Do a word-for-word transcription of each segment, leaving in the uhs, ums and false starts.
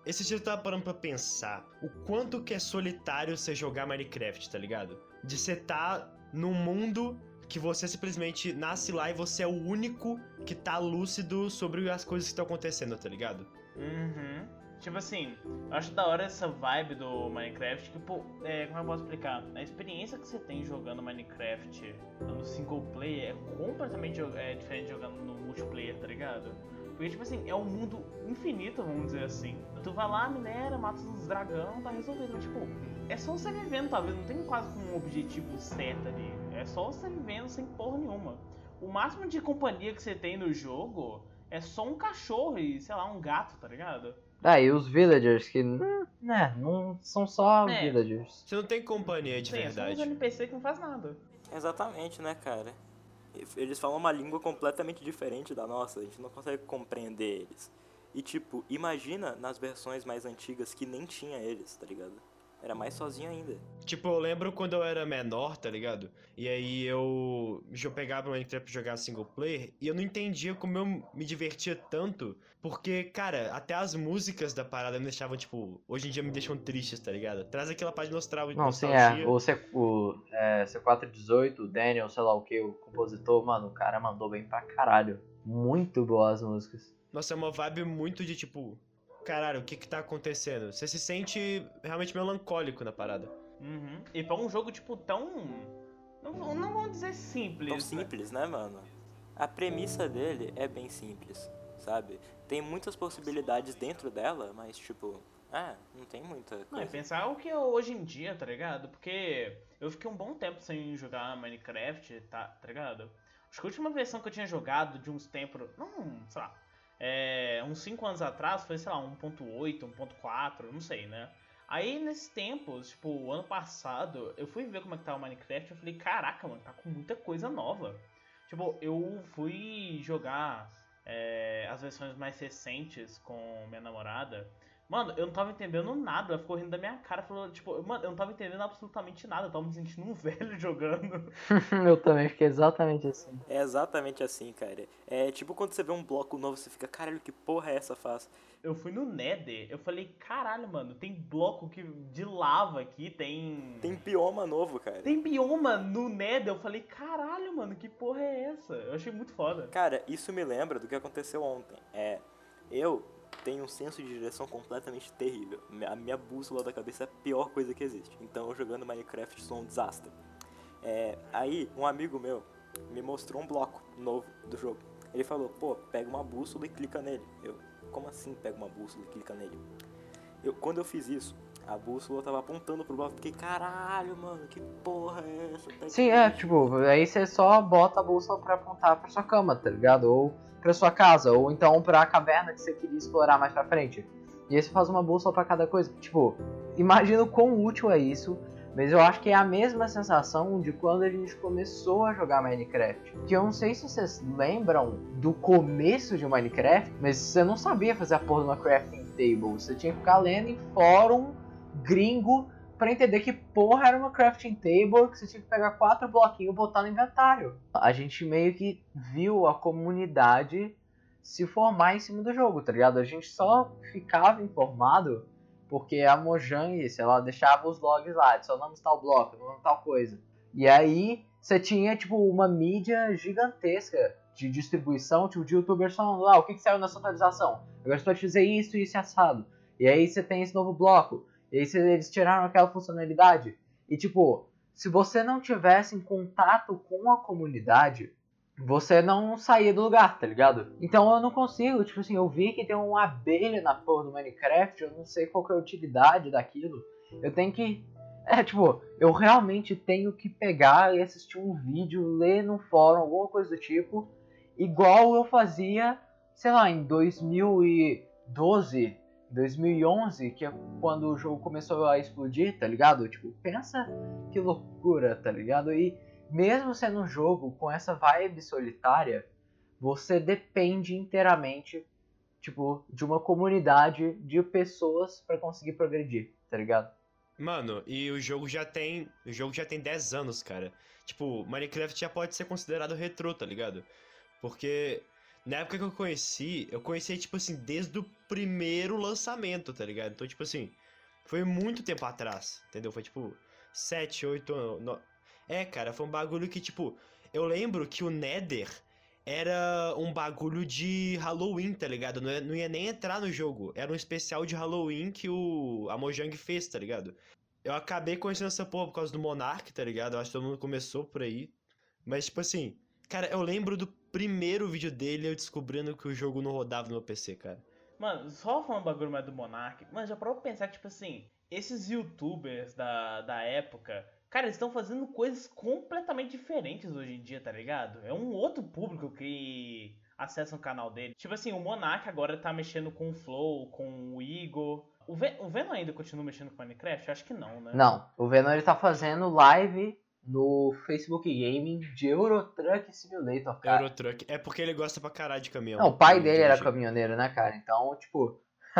esse dia eu tava parando pra pensar o quanto que é solitário você jogar Minecraft, tá ligado? De você tá num mundo que você simplesmente nasce lá e você é o único que tá lúcido sobre as coisas que estão acontecendo, tá ligado? Uhum. Tipo assim, eu acho da hora essa vibe do Minecraft, que, pô, é, como eu posso explicar? A experiência que você tem jogando Minecraft no single player é completamente é, diferente de jogando no multiplayer, tá ligado? Porque, tipo assim, é um mundo infinito, vamos dizer assim. Tu vai lá, minera, mata os dragão, tá resolvido. Mas, tipo, é só você vivendo, talvez, não tem quase um objetivo certo ali. É só você vivendo sem porra nenhuma. O máximo de companhia que você tem no jogo é só um cachorro e, sei lá, um gato, tá ligado? Ah, e os villagers, que, hum, né, não são só É, villagers. Você não tem companhia de sim, é só uns verdade. N P C que não faz nada. Exatamente, né, cara? Eles falam uma língua completamente diferente da nossa, a gente não consegue compreender eles. E tipo, imagina nas versões mais antigas que nem tinha eles, tá ligado? Era mais sozinho ainda. Tipo, eu lembro quando eu era menor, tá ligado? E aí eu, eu pegava o Minecraft pra jogar single player e eu não entendia como eu me divertia tanto. Porque, cara, até as músicas da parada me deixavam, tipo, hoje em dia me deixam tristes, tá ligado? Traz aquela parte de nostal- Não, sim, nostalgia. é. O, C, o é, C quatrocentos e dezoito, o Daniel, sei lá o que, o compositor, mano, o cara mandou bem pra caralho. Muito boas as músicas. Nossa, é uma vibe muito de, tipo, caralho, o que que tá acontecendo? Você se sente realmente melancólico na parada. Uhum. E pra um jogo, tipo, tão... Não, não vamos dizer simples. Tão simples, né, mano? A premissa dele é bem simples, sabe? Tem muitas possibilidades dentro dela, mas tipo, ah, não tem muita coisa. Não, é pensar o que é hoje em dia, tá ligado? Porque eu fiquei um bom tempo sem jogar Minecraft, tá, tá ligado? Acho que a última versão que eu tinha jogado de uns tempos, não, sei lá, é, uns cinco anos atrás foi, sei lá, um ponto oito, um ponto quatro, não sei, né? Aí, nesses tempos, tipo, o ano passado, eu fui ver como é que tava o Minecraft e eu falei, caraca, mano, tá com muita coisa nova. Tipo, eu fui jogar é, as versões mais recentes com minha namorada. Mano, eu não tava entendendo nada, ela ficou rindo da minha cara, falou, tipo, mano, eu não tava entendendo absolutamente nada, eu tava me sentindo um velho jogando. Eu também fiquei exatamente assim. É exatamente assim, cara. É tipo quando você vê um bloco novo, você fica, caralho, que porra é essa faz? Eu fui no Nether, eu falei, caralho, mano, tem bloco que, de lava aqui, tem... Tem bioma novo, cara. Tem bioma no Nether, eu falei, caralho, mano, que porra é essa? Eu achei muito foda. Cara, isso me lembra do que aconteceu ontem. É, eu tenho um senso de direção completamente terrível. A minha bússola da cabeça é a pior coisa que existe. Então eu jogando Minecraft sou um desastre. É, aí um amigo meu me mostrou um bloco novo do jogo. Ele falou, pô, pega uma bússola e clica nele. Eu, como assim pega uma bússola e clica nele? Eu, quando eu fiz isso, a bússola tava apontando pro bloco. Fiquei, caralho, mano, que porra é essa? Tá Sim, é, tipo, aí você só bota a bússola pra apontar pra sua cama, tá ligado? Ou pra sua casa, ou então pra caverna que você queria explorar mais pra frente. E aí você faz uma bússola pra cada coisa. Tipo, imagina o quão útil é isso, mas eu acho que é a mesma sensação de quando a gente começou a jogar Minecraft. Que eu não sei se vocês lembram do começo de Minecraft, mas você não sabia fazer a porra de uma crafting table. Você tinha que ficar lendo em fórum gringo pra entender que porra era uma crafting table, que você tinha que pegar quatro bloquinhos e botar no inventário. A gente meio que viu a comunidade se formar em cima do jogo, tá ligado? A gente só ficava informado porque a Mojang, sei lá, deixava os logs lá, adicionamos tal bloco, adicionamos tal coisa. E aí você tinha, tipo, uma mídia gigantesca de distribuição, tipo, de youtubers falando, ah, o que, que saiu nessa atualização? Agora você pode fazer isso, isso e assado. E aí você tem esse novo bloco. E aí eles tiraram aquela funcionalidade. E tipo, se você não tivesse em contato com a comunidade, você não saía do lugar, tá ligado? Então eu não consigo, tipo assim, eu vi que tem uma abelha na porra do Minecraft, eu não sei qual que é a utilidade daquilo. Eu tenho que... É, tipo, eu realmente tenho que pegar e assistir um vídeo, ler no fórum, alguma coisa do tipo, igual eu fazia, sei lá, em dois mil e doze, dois mil e onze, que é quando o jogo começou a explodir, tá ligado? Tipo, pensa que loucura, tá ligado? E mesmo sendo um jogo com essa vibe solitária, você depende inteiramente, tipo, de uma comunidade de pessoas pra conseguir progredir, tá ligado? Mano, e o jogo já tem. O jogo já tem dez anos, cara. Tipo, Minecraft já pode ser considerado retrô, tá ligado? Porque Na época que eu conheci, eu conheci, tipo assim, desde o primeiro lançamento, tá ligado? Então, tipo assim, foi muito tempo atrás, entendeu? Foi tipo sete, oito anos. no- É, cara, foi um bagulho que, tipo, eu lembro que o Nether era um bagulho de Halloween, tá ligado? Não ia, não ia nem entrar no jogo. Era um especial de Halloween que o a Mojang fez, tá ligado? Eu acabei conhecendo essa porra por causa do Monark, tá ligado? Eu acho que todo mundo começou por aí. Mas, tipo assim, cara, eu lembro do primeiro vídeo dele eu descobrindo que o jogo não rodava no meu P C, cara. Mano, só falando um bagulho mais do Monark, mano, já parou pra pensar que, tipo assim, esses youtubers da, da época, cara, eles estão fazendo coisas completamente diferentes hoje em dia, tá ligado? É um outro público que acessa o canal dele. Tipo assim, o Monark agora tá mexendo com o Flow, com o Igor. O, Ven o Venom ainda continua mexendo com Minecraft? Acho que não, né? Não, o Venom ele tá fazendo live no Facebook Gaming de Euro Truck Simulator, cara. Eurotruck. É porque ele gosta pra caralho de caminhão. Não, o pai de dele era dirigir. caminhoneiro, né, cara? Então, tipo,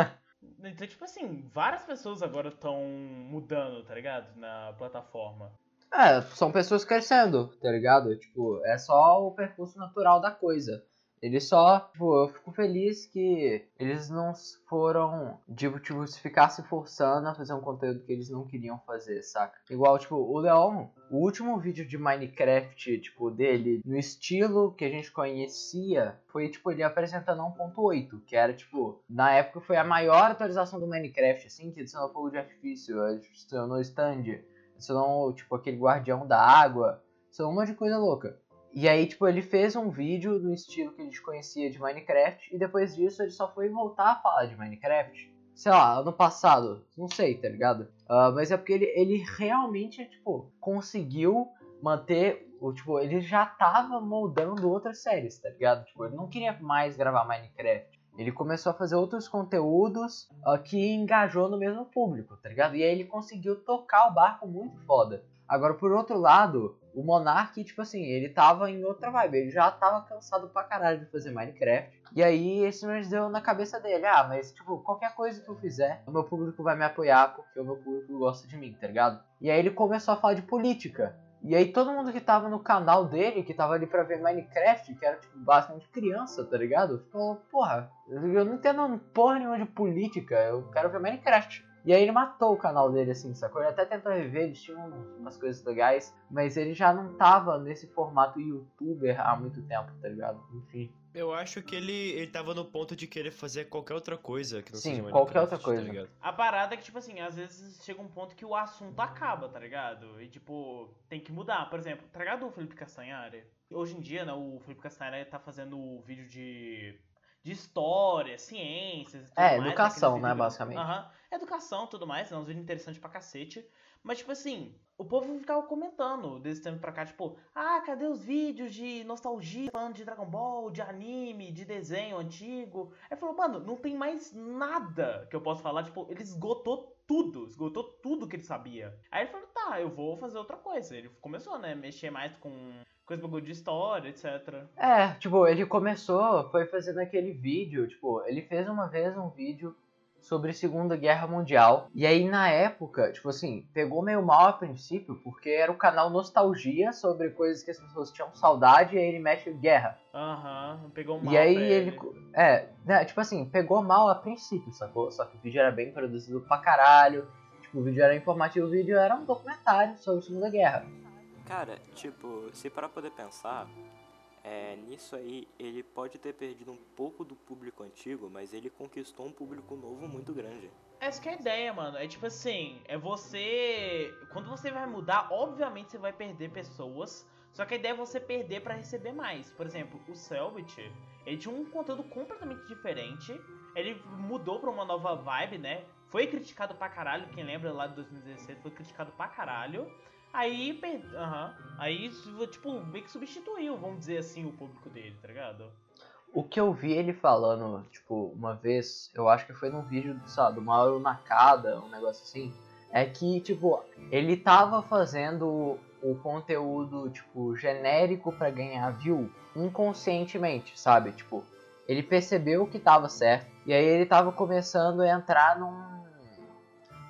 Então, tipo assim, várias pessoas agora estão mudando, tá ligado? Na plataforma. é, são pessoas crescendo, tá ligado? Tipo, é só o percurso natural da coisa. Eles só, tipo, eu fico feliz que eles não foram, tipo, tipo, se ficar se forçando a fazer um conteúdo que eles não queriam fazer, saca? Igual, tipo, o Leon, o último vídeo de Minecraft, tipo, dele, no estilo que a gente conhecia, foi, tipo, ele apresentando a um ponto oito, que era, tipo, na época foi a maior atualização do Minecraft, assim, que adicionou fogo de artifício, adicionou stand, adicionou, tipo, aquele guardião da água, adicionou um monte de coisa louca. E aí, tipo, ele fez um vídeo no estilo que a gente conhecia de Minecraft, e depois disso ele só foi voltar a falar de Minecraft, sei lá, ano passado, não sei, tá ligado? Uh, mas é porque ele, ele realmente, tipo, conseguiu manter, o tipo, ele já tava moldando outras séries, tá ligado? Tipo, ele não queria mais gravar Minecraft. Ele começou a fazer outros conteúdos uh, que engajou no mesmo público, tá ligado? E aí ele conseguiu tocar o barco muito foda. Agora, por outro lado, o Monark, tipo assim, ele tava em outra vibe. Ele já tava cansado pra caralho de fazer Minecraft. E aí, esse mês deu na cabeça dele. Ah, mas, tipo, qualquer coisa que eu fizer, o meu público vai me apoiar porque o meu público gosta de mim, tá ligado? E aí ele começou a falar de política. E aí todo mundo que tava no canal dele, que tava ali pra ver Minecraft, que era, tipo, basicamente criança, tá ligado? Falou, porra, eu não entendo porra nenhuma de política, eu quero ver Minecraft. E aí ele matou o canal dele, assim, sacou? Ele até tentou rever, eles tinham umas coisas legais, mas ele já não tava nesse formato youtuber há muito tempo, tá ligado? Enfim. Eu acho que ele, ele tava no ponto de querer fazer qualquer outra coisa que não Sim, seja qualquer Minecraft, outra coisa. tá ligado? A parada é que, tipo assim, às vezes chega um ponto que o assunto acaba, tá ligado? E, tipo, tem que mudar. Por exemplo, tá ligado o Felipe Castanhari? Hoje em dia, né, o Felipe Castanhari tá fazendo vídeo de, de história, ciências e tudo É, mais. educação, aqueles né, vídeos- basicamente. Aham, educação e tudo mais, é uns vídeos interessantes pra cacete. Mas, tipo assim, o povo ficava comentando desse tempo pra cá, tipo, ah, cadê os vídeos de nostalgia, falando de Dragon Ball, de anime, de desenho antigo? Aí falou, mano, não tem mais nada que eu possa falar, tipo, ele esgotou tudo, esgotou tudo que ele sabia. Aí ele falou, tá, eu vou fazer outra coisa. Ele começou, né, mexer mais com coisa bagulho de história, etcétera. É, tipo, ele começou, foi fazendo aquele vídeo, tipo, ele fez uma vez um vídeo sobre Segunda Guerra Mundial. E aí, na época, tipo assim, pegou meio mal a princípio, porque era o canal Nostalgia sobre coisas que as pessoas tinham saudade, e aí ele mexe em guerra. Aham, pegou mal E aí pra ele, ele. é, né, tipo assim, pegou mal a princípio, sacou? Só que o vídeo era bem produzido pra caralho, tipo, o vídeo era informativo, o vídeo era um documentário sobre a Segunda Guerra. Cara, tipo, se para poder pensar, é, nisso aí ele pode ter perdido um pouco do público antigo, mas ele conquistou um público novo muito grande. Essa que é a ideia, mano. É tipo assim, é você. Quando você vai mudar, obviamente você vai perder pessoas. Só que a ideia é você perder pra receber mais. Por exemplo, o Selbit, ele tinha um conteúdo completamente diferente. Ele mudou pra uma nova vibe, né? Foi criticado pra caralho. Quem lembra lá de dois mil e dezesseis foi criticado pra caralho. Aí, per... uhum. Aí, tipo, meio que substituiu, vamos dizer assim, o público dele, tá ligado? O que eu vi ele falando, tipo, uma vez, eu acho que foi num vídeo, sabe, do Mauro Nakada, um negócio assim, é que, tipo, ele tava fazendo o conteúdo, tipo, genérico pra ganhar view inconscientemente, sabe? Tipo, ele percebeu que tava certo, e aí ele tava começando a entrar num,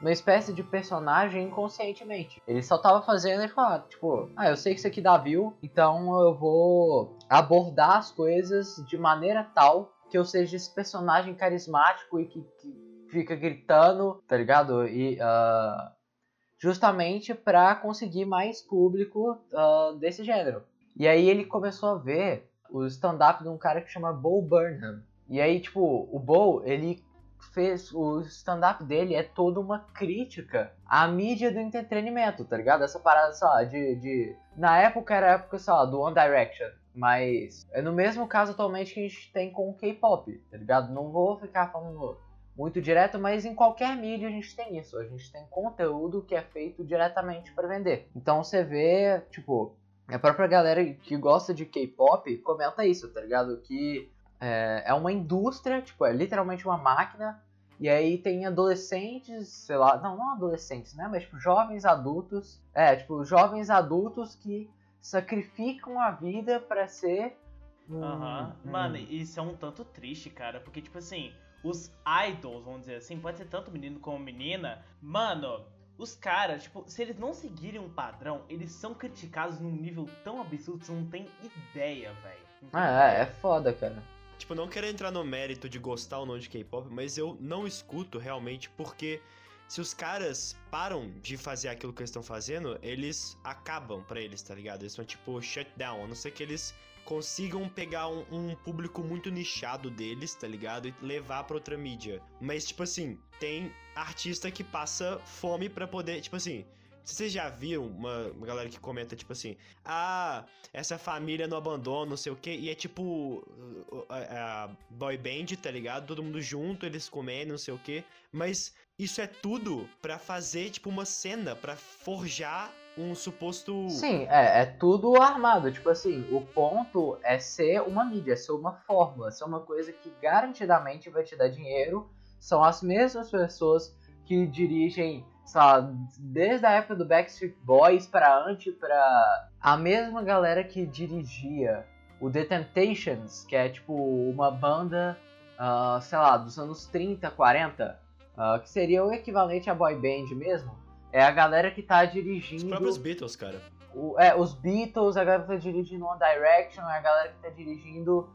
uma espécie de personagem inconscientemente. Ele só tava fazendo e falava, tipo, ah, eu sei que isso aqui dá view, então eu vou abordar as coisas de maneira tal que eu seja esse personagem carismático e que, que fica gritando, tá ligado? E uh, justamente pra conseguir mais público uh, desse gênero. E aí ele começou a ver o stand-up de um cara que chama Bo Burnham. E aí, tipo, o Bo, ele fez, o stand-up dele é toda uma crítica à mídia do entretenimento, tá ligado? Essa parada, sei lá, de, de... Na época era a época, sei lá, do One Direction. Mas é no mesmo caso atualmente que a gente tem com o K-pop, tá ligado? Não vou ficar falando muito direto, mas em qualquer mídia a gente tem isso. A gente tem conteúdo que é feito diretamente para vender. Então você vê, tipo, a própria galera que gosta de K-pop comenta isso, tá ligado? Que é, é uma indústria, tipo, é literalmente uma máquina. E aí tem adolescentes, sei lá, não, não adolescentes, né? Mas tipo, jovens adultos, é, tipo, jovens adultos que sacrificam a vida pra ser... Aham, uhum. Mano, isso é um tanto triste, cara, porque, tipo assim, os idols, vamos dizer assim, pode ser tanto menino como menina, mano, os caras, tipo, se eles não seguirem um padrão, eles são criticados num nível tão absurdo que você não tem ideia, velho. Ah, é, é foda, cara. Tipo, não quero entrar no mérito de gostar ou não de K-pop, mas eu não escuto realmente porque... Se os caras param de fazer aquilo que eles estão fazendo, eles acabam pra eles, tá ligado? Eles são tipo shutdown, a não ser que eles consigam pegar um, um público muito nichado deles, tá ligado? E levar pra outra mídia. Mas, tipo assim, tem artista que passa fome pra poder, tipo assim... Vocês já viram uma, uma galera que comenta, tipo assim... Ah, essa família não abandona, não sei o quê. E é tipo... A, a boy band, tá ligado? Todo mundo junto, eles comendo, não sei o quê. Mas isso é tudo pra fazer, tipo, uma cena. Pra forjar um suposto... Sim, é, é tudo armado. Tipo assim, o ponto é ser uma mídia, é ser uma fórmula. Ser uma coisa que garantidamente vai te dar dinheiro. São as mesmas pessoas que dirigem... Sabe, desde a época do Backstreet Boys pra antes, pra a mesma galera que dirigia o The Temptations, que é tipo uma banda, uh, sei lá, dos anos trinta, quarenta, uh, que seria o equivalente a boy band mesmo, é a galera que tá dirigindo... Os próprios Beatles, cara. O, é, os Beatles, a galera que tá dirigindo One Direction, é a galera que tá dirigindo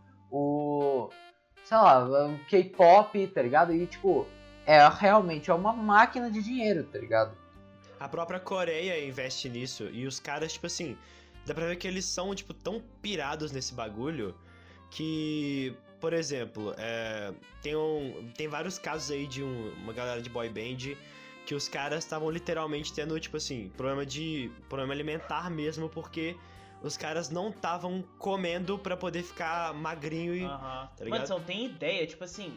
o... sei lá, o K-pop, tá ligado? E tipo... É, realmente é uma máquina de dinheiro, tá ligado? A própria Coreia investe nisso. E os caras, tipo assim... Dá pra ver que eles são, tipo, tão pirados nesse bagulho... Que... Por exemplo, é, tem, um, tem vários casos aí de um, uma galera de boy band... Que os caras estavam literalmente tendo, tipo assim... Problema de... Problema alimentar mesmo, porque... Os caras não estavam comendo pra poder ficar magrinho e... Uhum. Tá ligado? Mas você não tem ideia, tipo assim...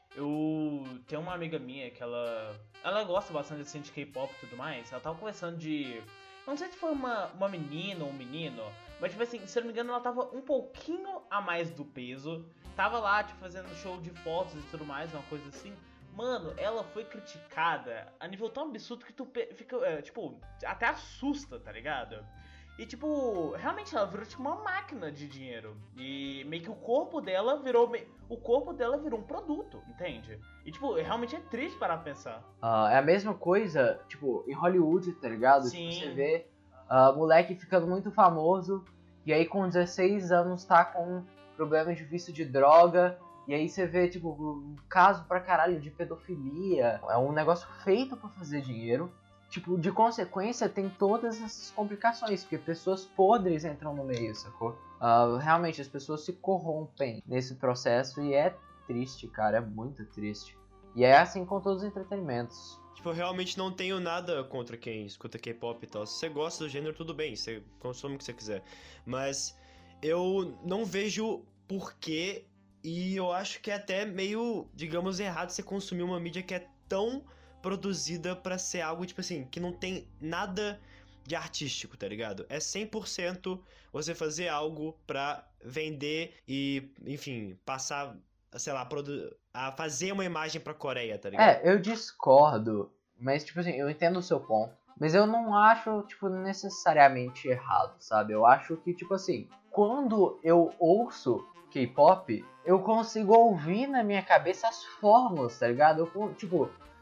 Eu tenho uma amiga minha que ela ela gosta bastante assim, de K-pop e tudo mais. Ela tava conversando de... Não sei se foi uma, uma menina ou um menino, mas tipo assim, se eu não me engano ela tava um pouquinho a mais do peso. Tava lá, tipo, fazendo show de fotos e tudo mais, uma coisa assim. Mano, ela foi criticada a nível tão absurdo que tu fica, é, tipo, até assusta, tá ligado? E, tipo, realmente ela virou, tipo, uma máquina de dinheiro. E meio que o corpo dela virou... O corpo dela virou um produto, entende? E, tipo, realmente é triste parar pra pensar. Uh, é a mesma coisa, tipo, em Hollywood, tá ligado? Sim. Tipo, você vê uh, moleque ficando muito famoso. E aí, com dezesseis anos, tá com problema de vício de droga. E aí você vê, tipo, um caso pra caralho de pedofilia. É um negócio feito pra fazer dinheiro. Tipo, de consequência, tem todas essas complicações, porque pessoas podres entram no meio, sacou? Uh, realmente, as pessoas se corrompem nesse processo e é triste, cara, é muito triste. E é assim com todos os entretenimentos. Tipo, eu realmente não tenho nada contra quem escuta K-pop e tal. Se você gosta do gênero, tudo bem, você consome o que você quiser. Mas eu não vejo porquê, e eu acho que é até meio, digamos, errado você consumir uma mídia que é tão... produzida pra ser algo, tipo assim, que não tem nada de artístico, tá ligado? É cem por cento você fazer algo pra vender e, enfim, passar, sei lá, produ- a fazer uma imagem pra Coreia, tá ligado? É, eu discordo, mas, tipo assim, eu entendo o seu ponto, mas eu não acho, tipo, necessariamente errado, sabe? Eu acho que, tipo assim, quando eu ouço K-pop, eu consigo ouvir na minha cabeça as fórmulas, tá ligado? Eu, tipo...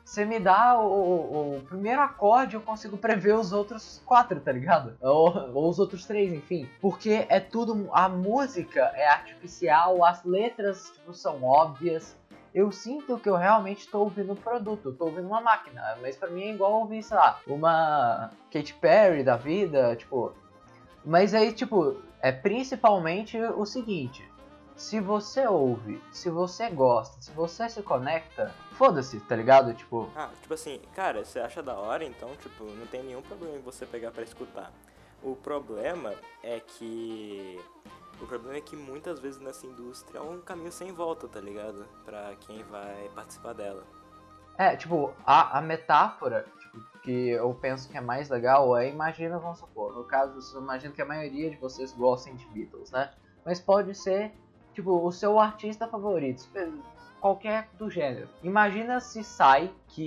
você me dá o, o, o primeiro acorde, eu consigo prever os outros quatro, tá ligado? Ou, ou os outros três, enfim. Porque é tudo... A música é artificial, as letras tipo, são óbvias. Eu sinto que eu realmente tô ouvindo um produto, eu tô ouvindo uma máquina. Mas pra mim é igual ouvir, sei lá, uma Katy Perry da vida, tipo... Mas aí, tipo, é principalmente o seguinte... Se você ouve, se você gosta, se você se conecta, foda-se, tá ligado? Tipo... Ah, tipo assim, cara, você acha da hora, então, tipo, não tem nenhum problema em você pegar pra escutar. O problema é que... O problema é que muitas vezes nessa indústria é um caminho sem volta, tá ligado? Pra quem vai participar dela. É, tipo, a, a metáfora tipo, que eu penso que é mais legal é, imagina, vamos supor, no caso, eu imagino que a maioria de vocês gostem de Beatles, né? Mas pode ser... Tipo, o seu artista favorito, qualquer do gênero. Imagina se sai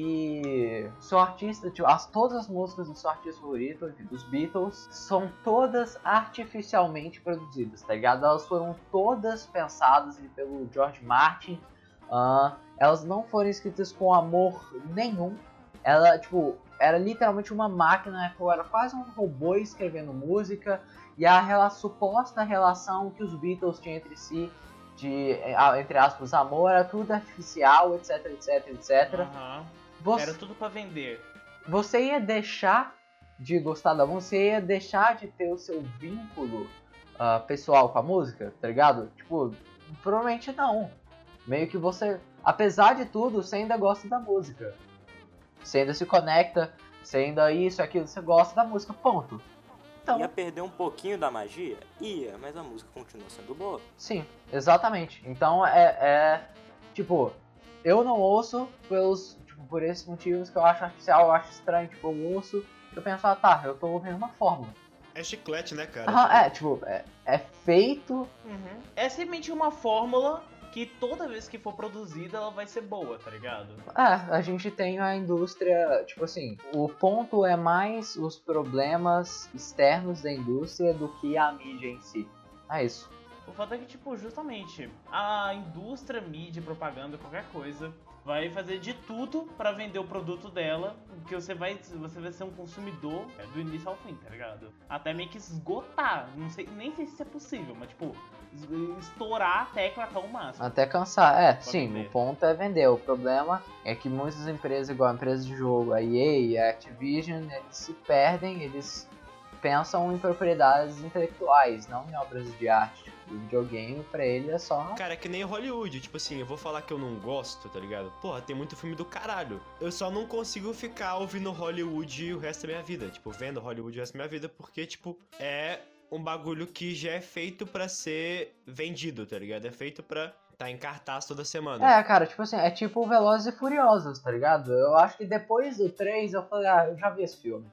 que seu artista, tipo, as, todas as músicas do seu artista favorito, dos Beatles, são todas artificialmente produzidas, tá ligado? Elas foram todas pensadas pelo George Martin, uh, elas não foram escritas com amor nenhum. Ela, tipo, era literalmente uma máquina, era quase um robô escrevendo música. E a rela- suposta relação que os Beatles tinham entre si, de, entre aspas, amor, era tudo artificial, etc, etc, etc. Uhum. Você, Era tudo pra vender. Você ia deixar de gostar da música, você ia deixar de ter o seu vínculo uh, pessoal com a música, tá ligado? Tipo, provavelmente não. Meio que você, apesar de tudo, você ainda gosta da música. Você ainda se conecta, você ainda isso, aquilo, você gosta da música, ponto. Então, ia perder um pouquinho da magia? Ia, mas a música continua sendo boa. Sim, exatamente. Então é, é tipo, eu não ouço pelos, tipo, por esses motivos que eu acho artificial, eu acho estranho, tipo, eu ouço, eu penso, ah tá, eu tô ouvindo uma fórmula. É chiclete, né, cara? Ah, é, tipo, é, é feito... Uhum. É simplesmente uma fórmula que toda vez que for produzida ela vai ser boa, tá ligado? É, a gente tem a indústria, tipo assim, o ponto é mais os problemas externos da indústria do que a mídia em si. É isso. O fato é que, tipo, justamente, a indústria, mídia, propaganda, qualquer coisa, vai fazer de tudo pra vender o produto dela, porque você vai, você vai ser um consumidor do início ao fim, tá ligado? Até meio que esgotar, não sei, nem sei se isso é possível, mas, tipo, estourar a tecla até o máximo. Até cansar, é, Pra sim, vender. o ponto é vender. O problema é que muitas empresas, igual a empresa de jogo, a E A, a Activision, eles se perdem, eles pensam em propriedades intelectuais, não em obras de arte. O videogame pra ele é só... Cara, é que nem Hollywood, tipo assim, eu vou falar que eu não gosto, tá ligado? Porra, tem muito filme do caralho. Eu só não consigo ficar ouvindo Hollywood o resto da minha vida, tipo, vendo Hollywood o resto da minha vida, porque, tipo, é um bagulho que já é feito pra ser vendido, tá ligado? É feito pra tá em cartaz toda semana. É, cara, tipo assim, é tipo Velozes e Furiosos, tá ligado? Eu acho que depois do três eu falei, ah, eu já vi esse filme.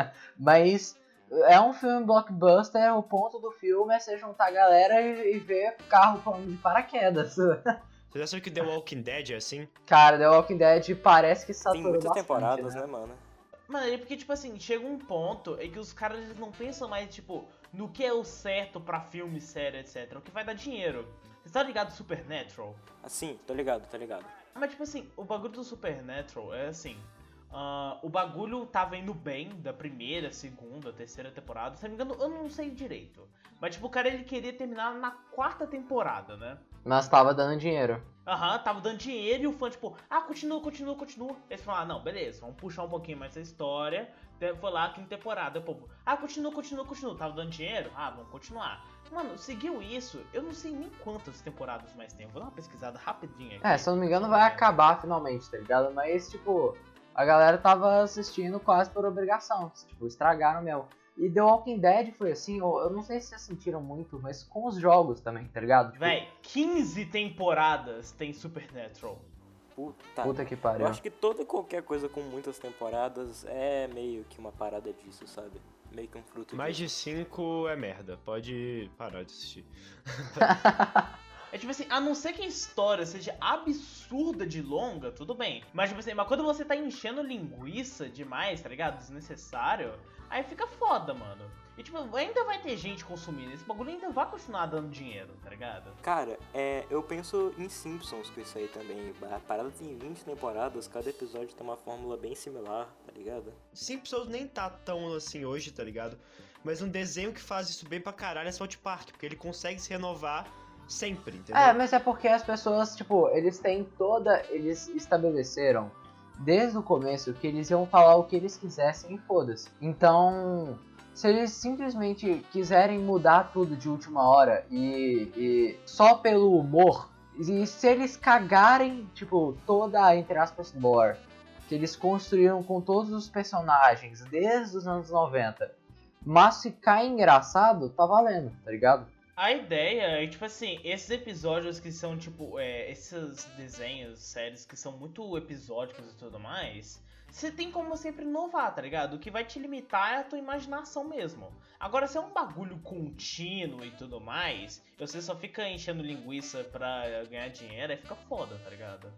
Mas... é um filme blockbuster, o ponto do filme é você juntar a galera e, e ver carro falando de paraquedas. Vocês acham que The Walking Dead é assim? Cara, The Walking Dead parece que Tem saturou muitas bastante, temporadas, né? né, mano? Mano, é porque, tipo assim, chega um ponto em que os caras eles não pensam mais, tipo, no que é o certo pra filme, série, etcétera. O que vai dar dinheiro. Você tá ligado Supernatural? Assim, tô ligado, tô ligado. Mas, tipo assim, o bagulho do Supernatural é assim... Uh, o bagulho tava indo bem da primeira, segunda, terceira temporada. Se não me engano, eu não sei direito. Mas, tipo, o cara ele queria terminar na quarta temporada, né? Mas tava dando dinheiro. Aham, uhum, tava dando dinheiro e o fã, tipo, ah, continua, continua, continua. Eles falaram, ah, não, beleza, vamos puxar um pouquinho mais essa história. Foi lá, quinta temporada, o povo, ah, continua, continua, continua. Tava dando dinheiro? Ah, vamos continuar. Mano, seguiu isso, eu não sei nem quantas temporadas mais tem. Vou dar uma pesquisada rapidinho aqui. É, se eu não me engano vai acabar finalmente, tá ligado? Mas, tipo, a galera tava assistindo quase por obrigação. Tipo, estragaram mesmo. E The Walking Dead foi assim, eu, eu não sei se vocês sentiram muito, mas com os jogos também, tá ligado? Tipo, véi, quinze temporadas tem Supernatural. Puta, puta que pariu. Eu acho que toda e qualquer coisa com muitas temporadas é meio que uma parada disso, sabe? Meio que um fruto Mais disso. de cinco é merda, pode parar de assistir. É tipo assim, a não ser que a história seja absurda de longa, tudo bem. Mas tipo assim, mas quando você tá enchendo linguiça demais, tá ligado? Desnecessário, aí fica foda, mano. E tipo, ainda vai ter gente consumindo, esse bagulho ainda vai continuar dando dinheiro, tá ligado? Cara, é, eu penso em Simpsons com isso aí também. A parada tem vinte temporadas, cada episódio tem uma fórmula bem similar, tá ligado? Simpsons nem tá tão assim hoje, tá ligado? Mas um desenho que faz isso bem pra caralho é South Park, porque ele consegue se renovar sempre, entendeu? É, mas é porque as pessoas, tipo, eles têm toda... Eles estabeleceram desde o começo que eles iam falar o que eles quisessem e foda-se. Então, se eles simplesmente quiserem mudar tudo de última hora e, e só pelo humor, e se eles cagarem, tipo, toda, entre aspas, lore que eles construíram com todos os personagens desde os anos noventa, mas ficar engraçado, tá valendo, tá ligado? A ideia é, tipo assim, esses episódios que são, tipo, é, esses desenhos, séries que são muito episódicos e tudo mais, você tem como sempre inovar, tá ligado? O que vai te limitar é a tua imaginação mesmo. Agora, se é um bagulho contínuo e tudo mais, e você só fica enchendo linguiça pra ganhar dinheiro, aí fica foda, tá ligado?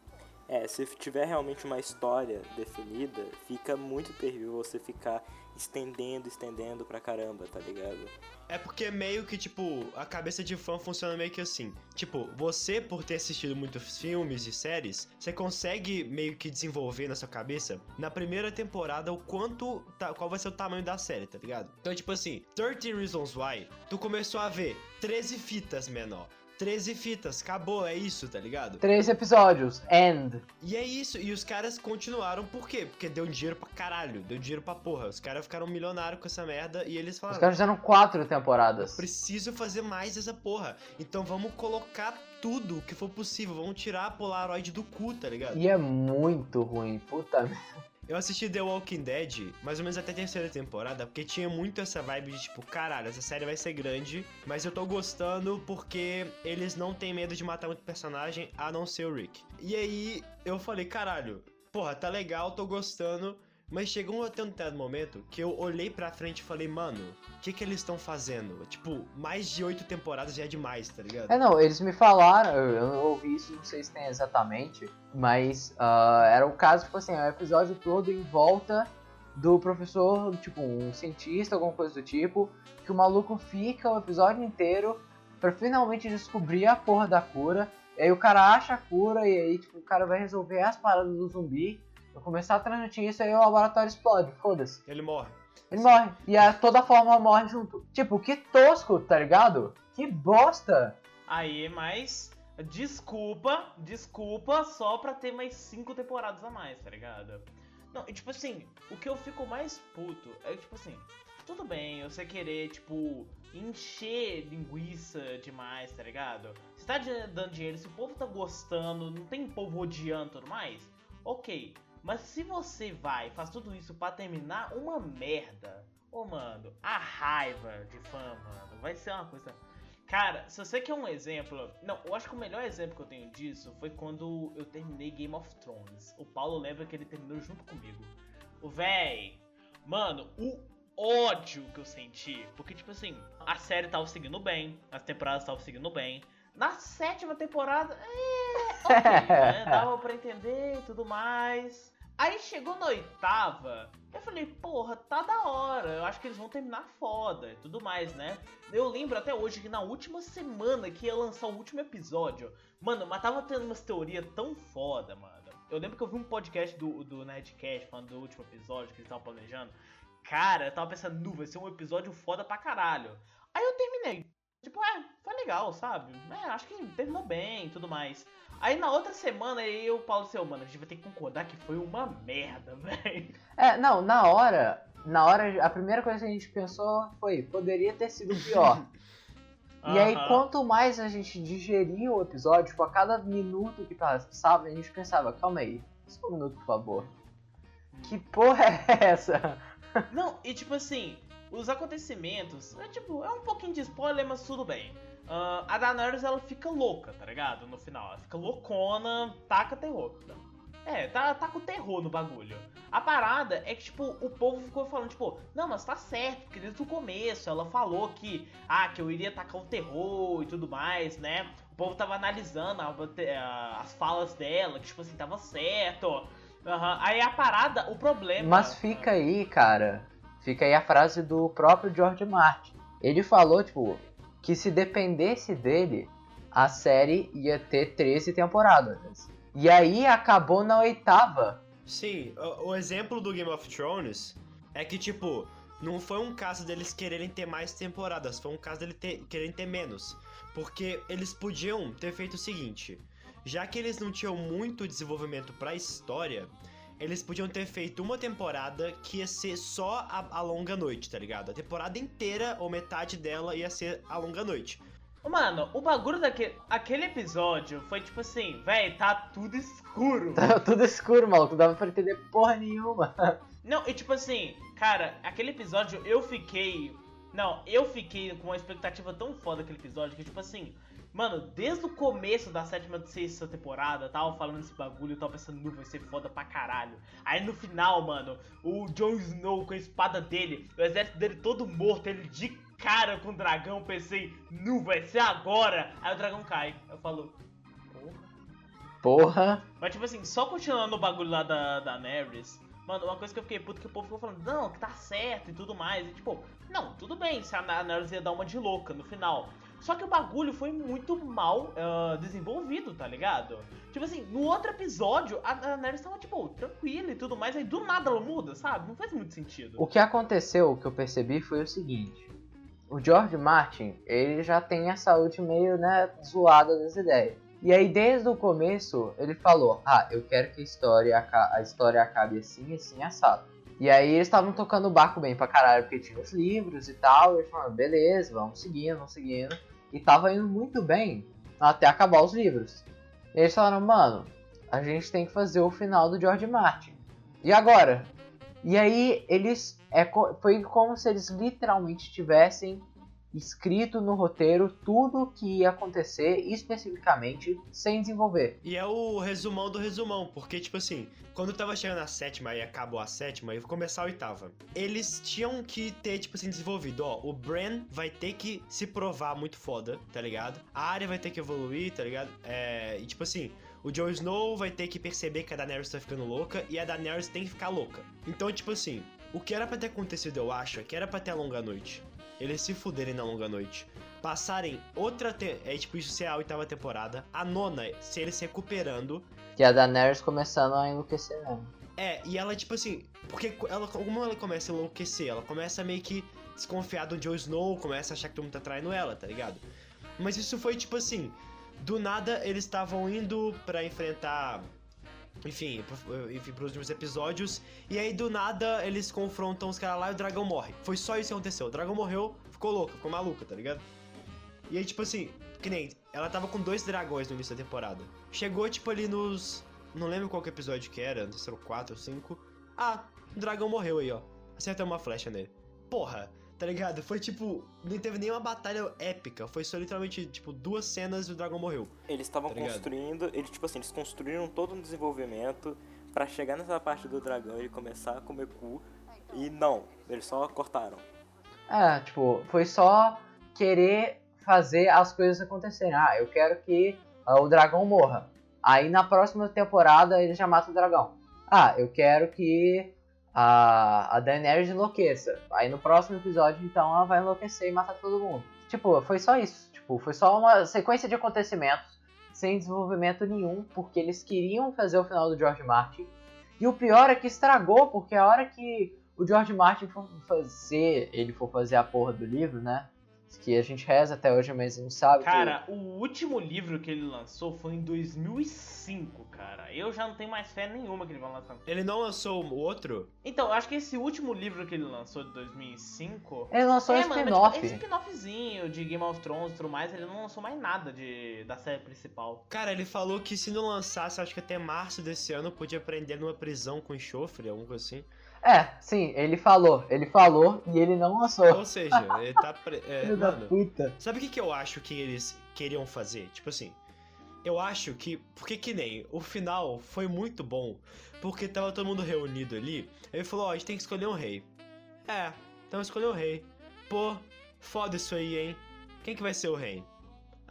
É, se tiver realmente uma história definida, fica muito terrível você ficar estendendo, estendendo pra caramba, tá ligado? É porque meio que, tipo, a cabeça de fã funciona meio que assim. Tipo, você, por ter assistido muitos filmes e séries, você consegue meio que desenvolver na sua cabeça, na primeira temporada, o quanto, tá, qual vai ser o tamanho da série, tá ligado? Então, tipo assim, thirteen Reasons Why, tu começou a ver treze fitas menor. treze fitas, acabou, é isso, tá ligado? Três episódios, end. E é isso, e os caras continuaram, por quê? Porque deu dinheiro pra caralho, deu dinheiro pra porra. Os caras ficaram milionários com essa merda e eles falaram... Os caras fizeram quatro temporadas. Preciso fazer mais dessa porra. Então vamos colocar tudo o que for possível, vamos tirar a Polaroid do cu, tá ligado? E é muito ruim, puta merda. Eu assisti The Walking Dead, mais ou menos até a terceira temporada, porque tinha muito essa vibe de tipo, caralho, essa série vai ser grande, mas eu tô gostando porque eles não têm medo de matar muito personagem, a não ser o Rick. E aí eu falei, caralho, porra, tá legal, tô gostando, mas chegou um determinado momento que eu olhei pra frente e falei, mano, o que que eles estão fazendo? Tipo, mais de oito temporadas já é demais, tá ligado? É, não, eles me falaram, eu, eu não ouvi isso, não sei se tem exatamente, mas uh, era o caso, tipo assim, é um episódio todo em volta do professor, tipo, um cientista, alguma coisa do tipo, que o maluco fica o episódio inteiro pra finalmente descobrir a porra da cura, e aí o cara acha a cura, e aí, tipo, o cara vai resolver as paradas do zumbi, vai começar a transmitir isso, aí o laboratório explode, foda-se. Ele morre. Ele morre. E a, toda a forma morre junto. Tipo, que tosco, tá ligado? Que bosta. Aí, mas... Desculpa, desculpa, só pra ter mais cinco temporadas a mais, tá ligado? Não, e tipo assim, o que eu fico mais puto é tipo assim... Tudo bem, você querer, tipo, encher linguiça demais, tá ligado? Você tá dando dinheiro, se o povo tá gostando, não tem povo odiando e tudo mais, ok. Mas se você vai e faz tudo isso pra terminar uma merda, ô, mano, a raiva de fã, mano, vai ser uma coisa... Cara, se você quer um exemplo... Não, eu acho que o melhor exemplo que eu tenho disso foi quando eu terminei Game of Thrones. O Paulo lembra que ele terminou junto comigo. O véi... Mano, o ódio que eu senti. Porque, tipo assim, a série tava seguindo bem, as temporadas estavam seguindo bem. Na sétima temporada, é... ok, né? Dava pra entender e tudo mais... Aí chegou na oitava, eu falei, porra, tá da hora, eu acho que eles vão terminar foda e tudo mais, né? Eu lembro até hoje que na última semana que ia lançar o último episódio, mano, mas tava tendo umas teorias tão foda, mano. Eu lembro que eu vi um podcast do, do Nerdcast falando do último episódio que eles estavam planejando. Cara, eu tava pensando, nu, vai ser um episódio foda pra caralho. Aí eu terminei. Tipo, é, foi legal, sabe? É, acho que terminou bem e tudo mais. Aí na outra semana aí o Paulo disse, mano, a gente vai ter que concordar que foi uma merda, velho. É, não, na hora, na hora, a primeira coisa que a gente pensou foi, poderia ter sido pior. E aí, Aham. quanto mais a gente digeria o episódio, tipo, a cada minuto que passava, a gente pensava, calma aí, só um minuto, por favor. Que porra é essa? Não, e tipo assim, os acontecimentos, é tipo, é um pouquinho de spoiler, mas tudo bem. Uh, a Daenerys, ela fica louca, tá ligado? No final, ela fica loucona, taca terror. É, tá, tá com terror no bagulho. A parada é que, tipo, o povo ficou falando, tipo, não, mas tá certo, porque desde o começo ela falou que, ah, que eu iria tacar o terror e tudo mais, né? o povo tava analisando a- a- as falas dela, que tipo assim, tava certo. Uhum. Aí a parada, o problema... Mas fica aí, cara, fica aí a frase do próprio George Martin. Ele falou, tipo, que se dependesse dele, a série ia ter treze temporadas. E aí acabou na oitava. Sim, o, o exemplo do Game of Thrones é que, tipo, não foi um caso deles quererem ter mais temporadas, foi um caso deles ter, quererem ter menos. Porque eles podiam ter feito o seguinte, já que eles não tinham muito desenvolvimento pra história, eles podiam ter feito uma temporada que ia ser só a, a longa noite, tá ligado? A temporada inteira, ou metade dela, ia ser a longa noite. Mano, o bagulho daquele aquele episódio foi tipo assim, véi, tá tudo escuro. Tava tudo escuro, maluco, não dava pra entender porra nenhuma. Não, e tipo assim, cara, aquele episódio eu fiquei... Não, eu fiquei com uma expectativa tão foda daquele episódio que tipo assim... Mano, desde o começo da sétima e sexta temporada, tava falando esse bagulho, eu tava pensando, não, vai ser foda pra caralho. Aí no final, mano, o Jon Snow com a espada dele, o exército dele todo morto, ele de cara com o dragão, pensei, não, vai ser agora. Aí o dragão cai. Eu falo, porra. Porra. Mas tipo assim, só continuando o bagulho lá da, da Daenerys, mano, uma coisa que eu fiquei puto que o povo ficou falando, não, que tá certo e tudo mais. E tipo, não, tudo bem se a Daenerys ia dar uma de louca no final. Só que o bagulho foi muito mal uh, desenvolvido, tá ligado? Tipo assim, no outro episódio, a Daenerys tava, tipo, tranquila e tudo mais, aí do nada ela muda, sabe? Não faz muito sentido. O que aconteceu, o que eu percebi foi o seguinte. O George Martin, ele já tem a saúde meio, né, zoada das ideias. E aí, desde o começo, ele falou, ah, eu quero que a história, a história acabe assim, assim, assado. E aí eles estavam tocando o barco bem pra caralho, porque tinha os livros e tal, e eles falaram, beleza, vamos seguindo, vamos seguindo. E tava indo muito bem até acabar os livros. E eles falaram, mano, a gente tem que fazer o final do George Martin. E agora? E aí eles... É, foi como se eles literalmente tivessem escrito no roteiro tudo o que ia acontecer especificamente sem desenvolver. E é o resumão do resumão, porque, tipo assim, quando tava chegando a sétima e acabou a sétima, e ia começar a oitava, eles tinham que ter, tipo assim, desenvolvido, ó, o Bran vai ter que se provar muito foda, tá ligado? A Arya vai ter que evoluir, tá ligado? É, e tipo assim, o Jon Snow vai ter que perceber que a Daenerys tá ficando louca, e a Daenerys tem que ficar louca. Então, tipo assim, o que era pra ter acontecido, eu acho, é que era pra ter a longa noite. Eles se fuderem na longa noite. Passarem outra... Te... É tipo isso ser a oitava temporada. A nona, se eles se recuperando. Que a Daenerys começando a enlouquecer mesmo. É, e ela tipo assim... Porque ela, como ela começa a enlouquecer? Ela começa a meio que desconfiar do Jon Snow. Começa a achar que todo mundo tá traindo ela, tá ligado? Mas isso foi tipo assim... Do nada eles estavam indo pra enfrentar... Enfim, enfim, pros últimos episódios. E aí, do nada, eles confrontam os caras lá e o dragão morre. Foi só isso que aconteceu. O dragão morreu, ficou louca, ficou maluca, tá ligado? E aí, tipo assim, que nem... Ela tava com dois dragões no início da temporada. Chegou, tipo, ali nos... Não lembro qual que episódio que era, não sei se era o quatro ou cinco. Ah, o dragão morreu aí, ó. Acerta uma flecha nele. Porra, tá ligado? Foi, tipo... Não teve nenhuma batalha épica. Foi só, literalmente, tipo, duas cenas e o dragão morreu. Eles estavam Tá ligado? construindo, eles tipo assim, eles construíram todo um desenvolvimento pra chegar nessa parte do dragão e começar a comer cu. E não, eles só cortaram. É, tipo, foi só querer fazer as coisas acontecerem. Ah, eu quero que uh, o dragão morra. Aí na próxima temporada ele já mata o dragão. Ah, eu quero que a, a Daenerys enlouqueça. Aí no próximo episódio, então, ela vai enlouquecer e matar todo mundo. Tipo, foi só isso. Tipo, foi só uma sequência de acontecimentos sem desenvolvimento nenhum, porque eles queriam fazer o final do George Martin. E o pior é que estragou, porque a hora que o George Martin for fazer, ele for fazer a porra do livro, né? Que a gente reza até hoje, mas não sabe. Cara, que... o último livro que ele lançou foi em dois mil e cinco, cara. Eu já não tenho mais fé nenhuma que ele vai lançar. Ele não lançou o outro? Então, eu acho que esse último livro que ele lançou de dois mil e cinco... Ele lançou é, um mano, spin-off. mas, tipo, esse spin-offzinho de Game of Thrones e tudo mais, ele não lançou mais nada de, da série principal. Cara, ele falou que se não lançasse, acho que até março desse ano, podia prender numa prisão com enxofre, alguma coisa assim. É, sim, ele falou. Ele falou e ele não lançou. Ou seja, ele tá... Pre... É, Filho da mano, puta. sabe o que, que eu acho que eles queriam fazer? Tipo assim, eu acho que... Porque que nem, o final foi muito bom, porque tava todo mundo reunido ali, ele falou, ó, a gente tem que escolher um rei. É, então escolheu o rei. Pô, foda isso aí, hein? Quem que vai ser o rei?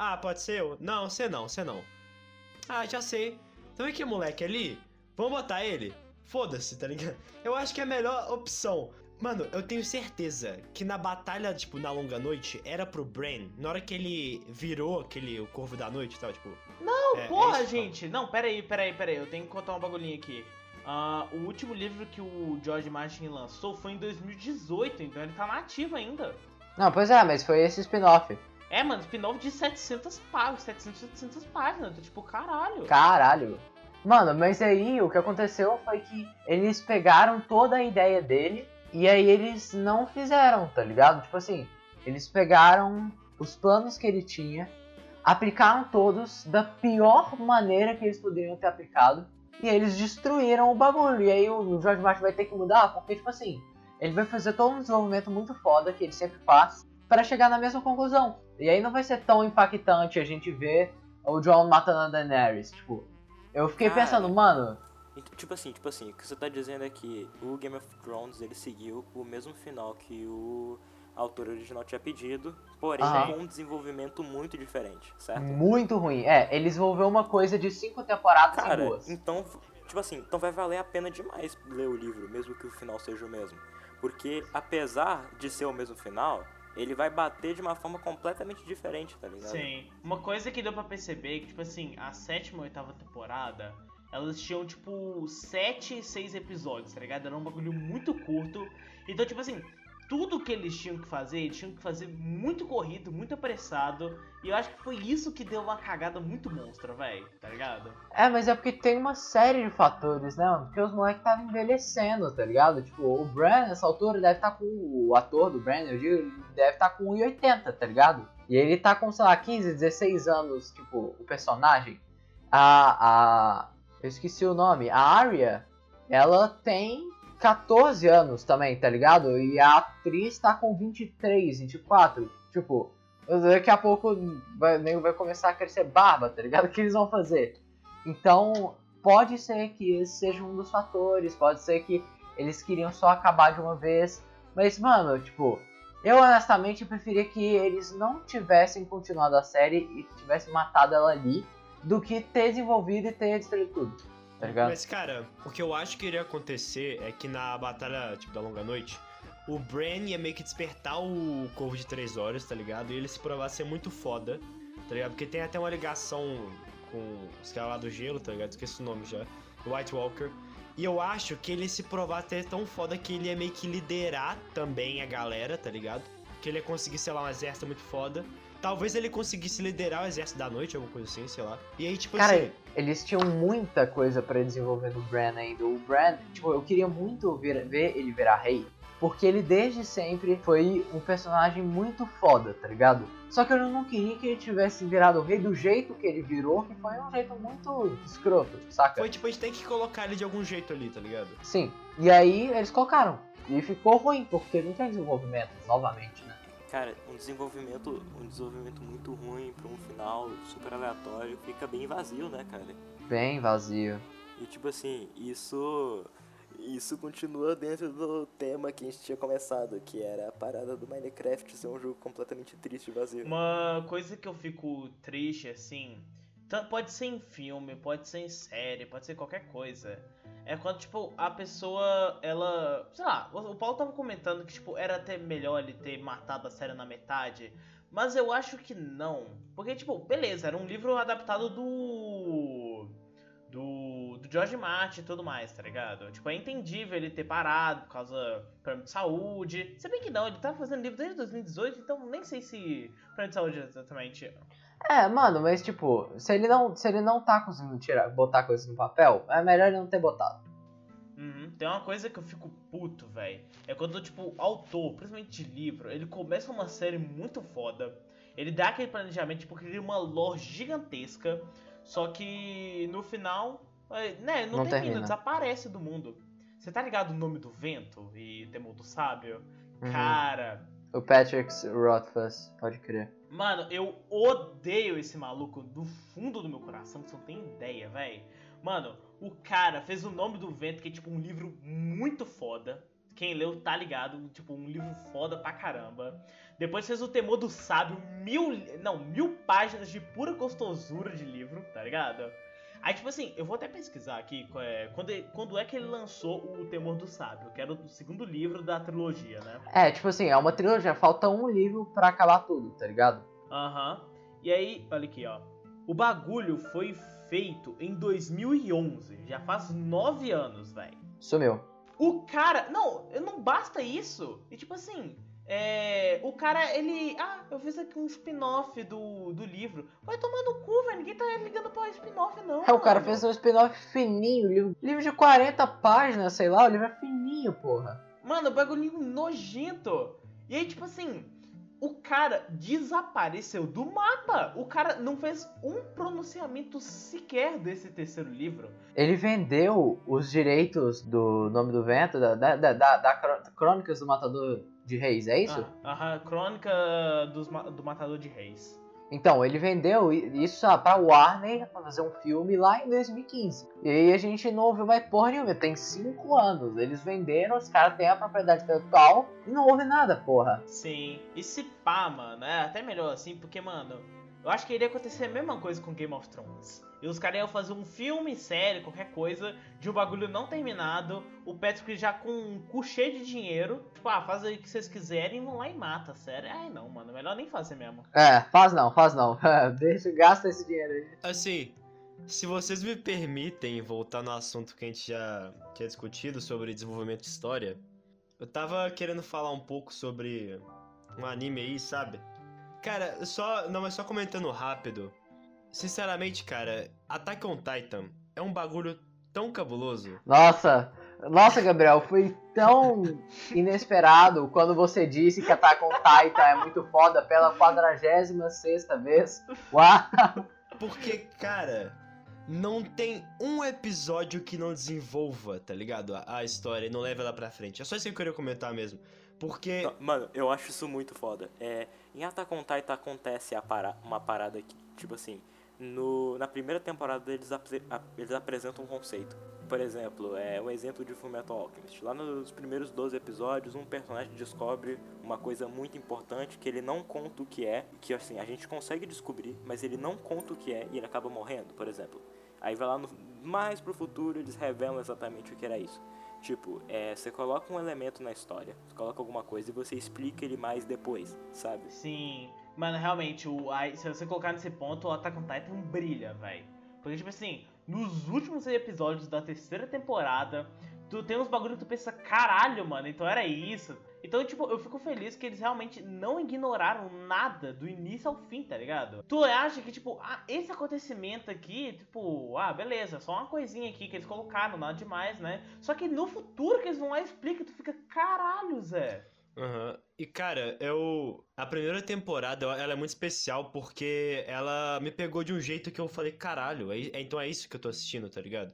Ah, pode ser eu? Não, você não, você não. Ah, já sei. Então é que moleque ali? Vamos botar ele? Foda-se, tá ligado? Eu acho que é a melhor opção. Mano, eu tenho certeza que na batalha, tipo, na longa noite, era pro Bran, na hora que ele virou aquele o Corvo da Noite e tal, tipo... Não, é, porra, é isso, gente. Não, peraí, peraí, peraí. Eu tenho que contar um bagulhinho aqui. Uh, o último livro que o George Martin lançou foi em dois mil e dezoito, então ele tá nativo ainda. Não, pois é, mas foi esse spin-off. É, mano, spin-off de setecentas páginas, setecentas, setecentas páginas, então, tipo, caralho. Caralho. Mano, mas aí o que aconteceu foi que eles pegaram toda a ideia dele e aí eles não fizeram, tá ligado? Tipo assim, eles pegaram os planos que ele tinha, aplicaram todos da pior maneira que eles poderiam ter aplicado e eles destruíram o bagulho. E aí o George Martin vai ter que mudar porque, tipo assim, ele vai fazer todo um desenvolvimento muito foda que ele sempre faz para chegar na mesma conclusão. E aí não vai ser tão impactante a gente ver o Jon matando a Daenerys, tipo... Eu fiquei Cara, pensando, mano... Tipo assim, tipo assim, o que você tá dizendo é que o Game of Thrones, ele seguiu o mesmo final que o autor original tinha pedido, porém Aham. com um desenvolvimento muito diferente, certo? Muito ruim. É, ele desenvolveu uma coisa de cinco temporadas em Cara, duas. então, tipo assim, então vai valer a pena demais ler o livro, mesmo que o final seja o mesmo. Porque, apesar de ser o mesmo final, ele vai bater de uma forma completamente diferente, tá ligado? Sim. Uma coisa que deu pra perceber é que, tipo assim, a sétima e oitava temporada, elas tinham, tipo, sete e seis episódios, tá ligado? Era um bagulho muito curto. Então, tipo assim, tudo que eles tinham que fazer, eles tinham que fazer muito corrido, muito apressado. E eu acho que foi isso que deu uma cagada muito monstra, velho, tá ligado? É, mas é porque tem uma série de fatores, né, mano? Porque os moleques estavam envelhecendo, tá ligado? Tipo, o Bran, nessa altura, deve estar com... O ator do Bran, eu digo, ele deve estar com um e oitenta, tá ligado? E ele tá com, sei lá, quinze, dezesseis anos, tipo, o personagem. A... a eu esqueci o nome. A Arya, ela tem catorze anos também, tá ligado? E a atriz tá com vinte e três, vinte e quatro. Tipo, daqui a pouco vai, vai começar a crescer barba, tá ligado? O que eles vão fazer? Então, pode ser que esse seja um dos fatores, pode ser que eles queriam só acabar de uma vez. Mas, mano, tipo, eu honestamente preferia que eles não tivessem continuado a série e tivessem matado ela ali, do que ter desenvolvido e ter destruído tudo, tá ligado? Mas, cara, o que eu acho que iria acontecer é que na batalha, tipo, da longa noite, o Bran ia meio que despertar o Corvo de Três Horas, tá ligado? E ele se provar ser muito foda, tá ligado? Porque tem até uma ligação com os caras lá do gelo, tá ligado? Esqueci o nome já. O White Walker. E eu acho que ele se provar ser tão foda que ele ia meio que liderar também a galera, tá ligado? Que ele ia conseguir, sei lá, um exército muito foda. Talvez ele conseguisse liderar o Exército da Noite, alguma coisa assim, sei lá. E aí, tipo Cara, assim... eles tinham muita coisa pra desenvolver no Bran ainda. O Bran, tipo, eu queria muito ver, ver ele virar rei, porque ele desde sempre foi um personagem muito foda, tá ligado? Só que eu não queria que ele tivesse virado rei do jeito que ele virou, que foi um jeito muito escroto, saca? Foi tipo, a gente tem que colocar ele de algum jeito ali, tá ligado? Sim. E aí eles colocaram. E ficou ruim, porque não tem desenvolvimento, novamente, né? Cara, um desenvolvimento, um desenvolvimento muito ruim pra um final super aleatório fica bem vazio, né, cara? Bem vazio. E tipo assim, isso isso continua dentro do tema que a gente tinha começado, que era a parada do Minecraft ser um jogo completamente triste e vazio. Uma coisa que eu fico triste, assim, pode ser em filme, pode ser em série, pode ser qualquer coisa. É quando, tipo, a pessoa, ela... Sei lá, o Paulo tava comentando que, tipo, era até melhor ele ter matado a série na metade. Mas eu acho que não. Porque, tipo, beleza, era um livro adaptado do... Do, do George Martin e tudo mais, tá ligado? Tipo, é entendível ele ter parado por causa do problema de saúde. Se bem que não, ele tá fazendo livro desde dois mil e dezoito, então nem sei se problema de saúde é exatamente... É, mano, mas tipo, se ele não, se ele não tá conseguindo tirar, botar coisas no papel, é melhor ele não ter botado. Uhum. Tem uma coisa que eu fico puto, velho. É quando, tipo, o autor, principalmente de livro, ele começa uma série muito foda. Ele dá aquele planejamento, tipo, cria uma lore gigantesca. Só que no final, né, não, Não termina, termina. desaparece do mundo. Você tá ligado o Nome do Vento e Temor do Sábio? Uhum. Cara... O Patrick Rothfuss, pode crer. Mano, eu odeio esse maluco do fundo do meu coração, que você não tem ideia, velho. Mano, o cara fez o Nome do Vento, que é tipo um livro muito foda, quem leu tá ligado, tipo, um livro foda pra caramba. Depois fez o Temor do Sábio, mil, não, mil páginas de pura gostosura de livro, tá ligado? Aí, tipo assim, eu vou até pesquisar aqui é, quando, quando é que ele lançou o Temor do Sábio, que era o segundo livro da trilogia, né? É, tipo assim, é uma trilogia, falta um livro pra acabar tudo, tá ligado? Aham. Uhum. E aí, olha aqui, ó. O bagulho foi feito em dois mil e onze, já faz nove anos, velho. Sumiu. O cara, não, não basta isso. E tipo assim, é, o cara, ele, ah, eu fiz aqui um spin-off do, do livro. Vai tomar no cu, velho, ninguém tá ligando pra spin-off, não. É, o cara mano. fez um spin-off fininho, livro, livro de quarenta páginas, sei lá, o livro é fininho, porra. Mano, o bagulhinho nojento. E aí, tipo assim, o cara desapareceu do mapa. O cara não fez um pronunciamento sequer desse terceiro livro. Ele vendeu os direitos do Nome do Vento, da, da, da, da Crônicas do Matador de Reis, é isso? Aham, ah, Crônica dos, do Matador de Reis. Então, ele vendeu isso pra Warner pra fazer um filme lá em dois mil e quinze. E aí a gente não ouviu mais porra nenhuma. Tem cinco anos. Eles venderam, os caras têm a propriedade intelectual e não houve nada, porra. Sim. E se pá, mano, é até melhor assim, porque, mano, eu acho que iria acontecer a mesma coisa com Game of Thrones. E os caras iam fazer um filme, série, qualquer coisa, de um bagulho não terminado, o Patrick já com um cu cheio de dinheiro, tipo, ah, faz aí o que vocês quiserem e vão lá e mata, sério. Ai não, mano, melhor nem fazer mesmo. É, faz não, faz não. Deixa, gasta esse dinheiro aí. Assim, se vocês me permitem voltar no assunto que a gente já tinha discutido sobre desenvolvimento de história, eu tava querendo falar um pouco sobre um anime aí, sabe? Cara, só, não, mas só comentando rápido. Sinceramente, cara, Attack on Titan é um bagulho tão cabuloso. Nossa, nossa, Gabriel, foi tão inesperado quando você disse que Attack on Titan é muito foda pela quadragésima sexta vez. Uau! Porque, cara, não tem um episódio que não desenvolva, tá ligado? A, a história e não leva ela pra frente. É só isso que eu queria comentar mesmo. Porque... Não, mano, eu acho isso muito foda. É, em Attack on Titan acontece a para, uma parada que, tipo assim... No, na primeira temporada eles, apre, eles apresentam um conceito. Por exemplo, é um exemplo de Fullmetal Alchemist. Lá nos primeiros doze episódios, um personagem descobre uma coisa muito importante que ele não conta o que é, que assim, a gente consegue descobrir, mas ele não conta o que é e ele acaba morrendo, por exemplo. Aí vai lá no, mais pro futuro, eles revelam exatamente o que era isso. Tipo, é, você coloca um elemento na história, você coloca alguma coisa e você explica ele mais depois, sabe? Sim, mano, realmente, o, a, se você colocar nesse ponto, o Attack on Titan brilha, velho. Porque, tipo assim, nos últimos episódios da terceira temporada, tu tem uns bagulho que tu pensa, caralho, mano, então era isso. Então, tipo, eu fico feliz que eles realmente não ignoraram nada do início ao fim, tá ligado? Tu acha que, tipo, ah, esse acontecimento aqui, tipo, ah, beleza, só uma coisinha aqui que eles colocaram, nada demais, né? Só que no futuro que eles vão lá e explicam, tu fica, caralho, Zé. Aham. Uhum. E, cara, eu... A primeira temporada, ela é muito especial porque ela me pegou de um jeito que eu falei, caralho, é, então é isso que eu tô assistindo, tá ligado?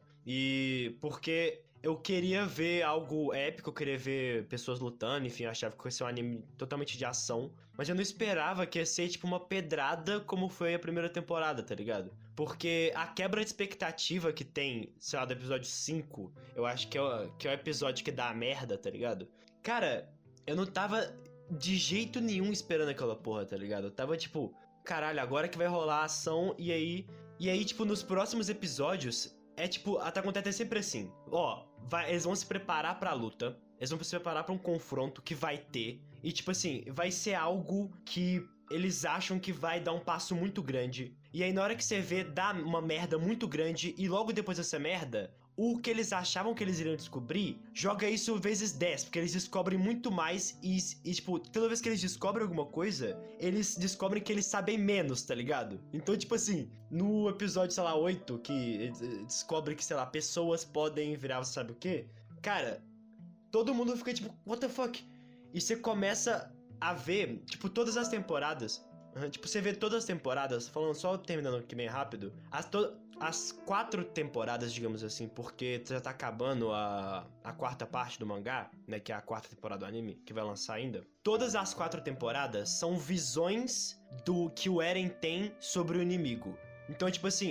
E porque... Eu queria ver algo épico, eu queria ver pessoas lutando, enfim, eu achava que ia ser um anime totalmente de ação. Mas eu não esperava que ia ser, tipo, uma pedrada como foi a primeira temporada, tá ligado? Porque a quebra de expectativa que tem, sei lá, do episódio cinco, eu acho que é o, que é o episódio que dá a merda, tá ligado? Cara, eu não tava de jeito nenhum esperando aquela porra, tá ligado? Eu tava, tipo, caralho, agora que vai rolar a ação, e aí... E aí, tipo, nos próximos episódios... É tipo, Attack on Titan é sempre assim. Ó, vai, eles vão se preparar pra luta. Eles vão se preparar pra um confronto que vai ter. E tipo assim, vai ser algo que eles acham que vai dar um passo muito grande. E aí na hora que você vê, dá uma merda muito grande. E logo depois dessa merda, o que eles achavam que eles iriam descobrir, joga isso vezes dez. Porque eles descobrem muito mais e, e tipo, toda vez que eles descobrem alguma coisa, eles descobrem que eles sabem menos, tá ligado? Então, tipo assim, no episódio, sei lá, oito, que descobre que, sei lá, pessoas podem virar, você sabe o quê? Cara, todo mundo fica tipo, what the fuck? E você começa a ver, tipo, todas as temporadas. Tipo, você vê todas as temporadas, falando só terminando aqui bem rápido, as, to as quatro temporadas, digamos assim, porque já tá acabando a, a quarta parte do mangá, né, que é a quarta temporada do anime, que vai lançar ainda. Todas as quatro temporadas são visões do que o Eren tem sobre o inimigo. Então, tipo assim,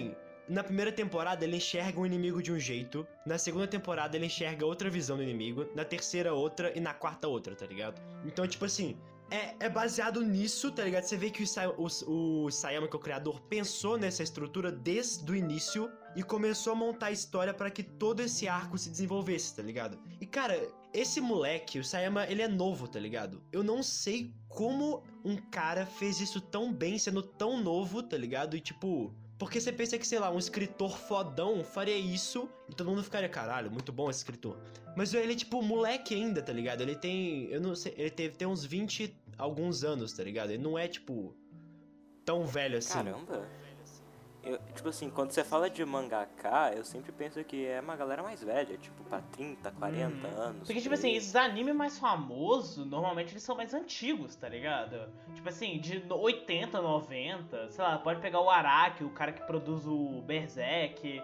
na primeira temporada ele enxerga um inimigo de um jeito, na segunda temporada ele enxerga outra visão do inimigo, na terceira outra e na quarta outra, tá ligado? Então, tipo assim, é, é baseado nisso, tá ligado? Você vê que o, Isay- o, o Isayama, que é o criador, pensou nessa estrutura desde o início e começou a montar a história pra que todo esse arco se desenvolvesse, tá ligado? E, cara, esse moleque, o Isayama, ele é novo, tá ligado? Eu não sei como um cara fez isso tão bem, sendo tão novo, tá ligado? E, tipo... Porque você pensa que, sei lá, um escritor fodão faria isso e todo mundo ficaria, caralho, muito bom esse escritor. Mas ele é, tipo, moleque ainda, tá ligado? Ele tem, eu não sei, ele teve, tem uns vinte alguns anos, tá ligado? Ele não é, tipo, tão velho assim. Caramba. Eu, tipo assim, quando você fala de mangaka, eu sempre penso que é uma galera mais velha, tipo, pra trinta, quarenta Uhum. anos. Porque, tipo por assim, aí. esses animes mais famosos, normalmente eles são mais antigos, tá ligado? Tipo assim, de oitenta, noventa, sei lá, pode pegar o Araki, o cara que produz o Berserk,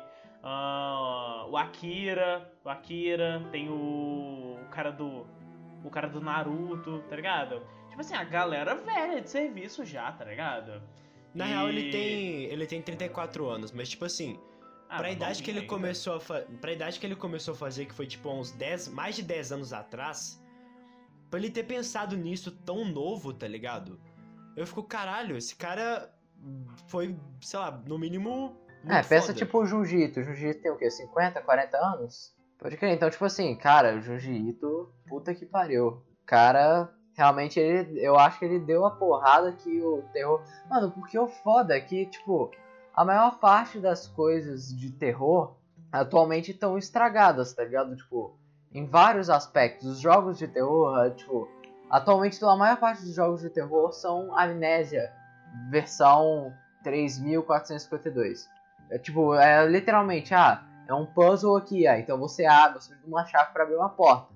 ah, o Akira, o Akira, tem o, o cara do o cara do Naruto, tá ligado? Tipo assim, a galera velha de serviço já, tá ligado? Na E- real, ele tem, ele tem trinta e quatro anos, mas, tipo assim, Ah, pra mas idade que novinho ele ainda. começou a fa... pra idade que ele começou a fazer, que foi, tipo, há uns dez, mais de dez anos atrás, pra ele ter pensado nisso tão novo, tá ligado? Eu fico, caralho, esse cara foi, sei lá, no mínimo muito É, pensa foda. tipo o Junji Ito. O Junji Ito tem o quê? cinquenta, quarenta anos? Pode crer. Então, tipo assim, cara, o Junji Ito, puta que pariu. O cara, realmente, ele, eu acho que ele deu a porrada que o terror... Mano, porque o foda é que, tipo, a maior parte das coisas de terror atualmente estão estragadas, tá ligado? Tipo, em vários aspectos. Os jogos de terror, tipo, atualmente a maior parte dos jogos de terror são Amnésia, versão três mil quatrocentos e cinquenta e dois. É tipo, é literalmente, ah, é um puzzle aqui, ah, então você abre, você precisa de uma chave para abrir uma porta.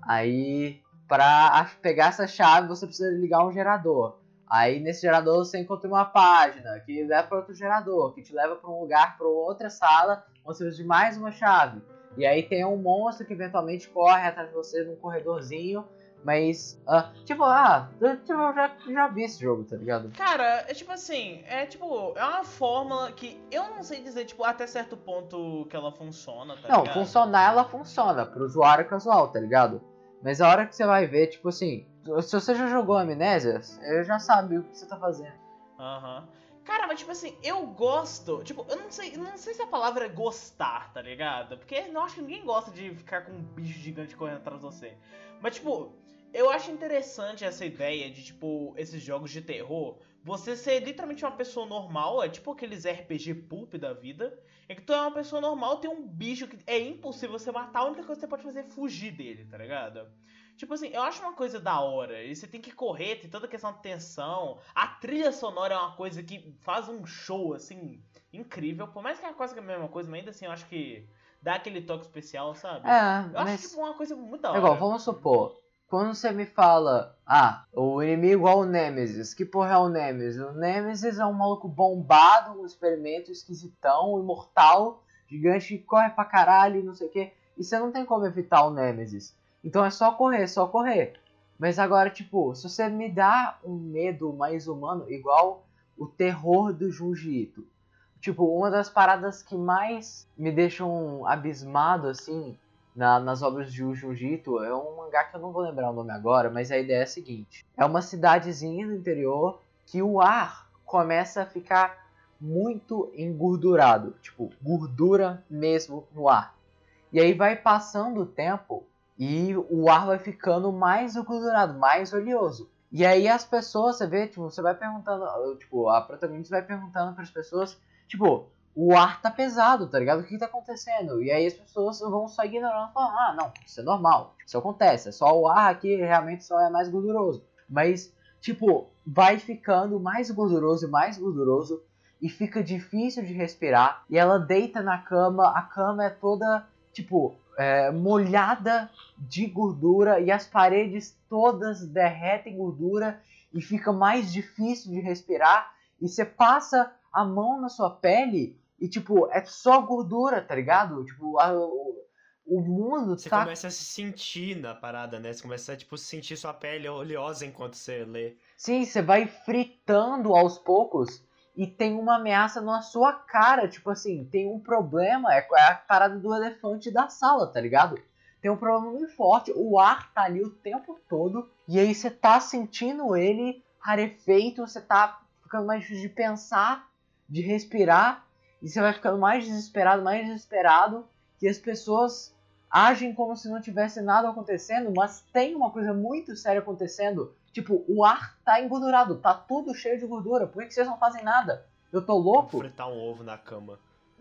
Aí, para pegar essa chave, você precisa ligar um gerador. Aí, nesse gerador, você encontra uma página que leva para outro gerador, que te leva para um lugar, para outra sala, onde você precisa de mais uma chave. E aí tem um monstro que eventualmente corre atrás de você num corredorzinho. Mas, ah, tipo, ah, eu, tipo, eu já, já vi esse jogo, tá ligado? Cara, é tipo assim, é tipo, é uma fórmula que eu não sei dizer, tipo, até certo ponto que ela funciona, tá Não, ligado? funcionar ela funciona pro usuário casual, tá ligado? Mas a hora que você vai ver, tipo assim, se você já jogou Amnésia, você já sabe o que você tá fazendo. Aham. Cara, mas tipo assim, eu gosto, tipo, eu não sei, não sei se a palavra é gostar, tá ligado? Porque eu acho que ninguém gosta de ficar com um bicho gigante correndo atrás de você. Mas tipo, eu acho interessante essa ideia de, tipo, esses jogos de terror, você ser literalmente uma pessoa normal, é tipo aqueles R P G pulp da vida, em que tu é uma pessoa normal, tem um bicho que é impossível você matar, a única coisa que você pode fazer é fugir dele, tá ligado? Tipo assim, eu acho uma coisa da hora, e você tem que correr, tem toda a questão de tensão, a trilha sonora é uma coisa que faz um show, assim, incrível, por mais que é quase que a mesma coisa, mas ainda assim eu acho que dá aquele toque especial, sabe? É, Eu acho, mas... tipo, uma coisa muito da É hora. igual, vamos supor, quando você me fala, ah, o inimigo é o Nemesis, que porra é o Nemesis? O Nemesis é um maluco bombado, um experimento esquisitão, imortal, gigante, que corre pra caralho e não sei o que, e você não tem como evitar o Nemesis. Então é só correr, só correr. Mas agora, tipo, se você me dá um medo mais humano, igual o terror do Junji Ito. Tipo, uma das paradas que mais me deixam abismado, assim, na, nas obras de Junji Ito, é um mangá que eu não vou lembrar o nome agora, mas a ideia é a seguinte. É uma cidadezinha do interior que o ar começa a ficar muito engordurado. Tipo, gordura mesmo no ar. E aí vai passando o tempo e o ar vai ficando mais engordurado, mais oleoso. E aí as pessoas, você vê, tipo, você vai perguntando, tipo, a protagonista vai perguntando para as pessoas, tipo, o ar tá pesado, tá ligado? O que tá acontecendo? E aí as pessoas vão só ignorando e falando, ah, não, isso é normal, isso acontece, é só o ar aqui realmente só é mais gorduroso. Mas, tipo, vai ficando mais gorduroso e mais gorduroso e fica difícil de respirar. E ela deita na cama, a cama é toda, tipo, é, molhada de gordura e as paredes todas derretem gordura e fica mais difícil de respirar. E você passa a mão na sua pele e, tipo, é só gordura, tá ligado? Tipo, a, o, o mundo Você tá... começa a se sentir na parada, né? Você começa a, tipo, sentir sua pele oleosa enquanto você lê. Sim, você vai fritando aos poucos e tem uma ameaça na sua cara, tipo assim, tem um problema, é é a parada do elefante da sala, tá ligado? Tem um problema muito forte, o ar tá ali o tempo todo, e aí você tá sentindo ele rarefeito, você tá ficando mais difícil de pensar, de respirar, e você vai ficando mais desesperado, mais desesperado, e as pessoas agem como se não tivesse nada acontecendo, mas tem uma coisa muito séria acontecendo. Tipo, o ar tá engordurado, tá tudo cheio de gordura, por que vocês não fazem nada? Eu tô louco? Vou fritar um ovo na cama.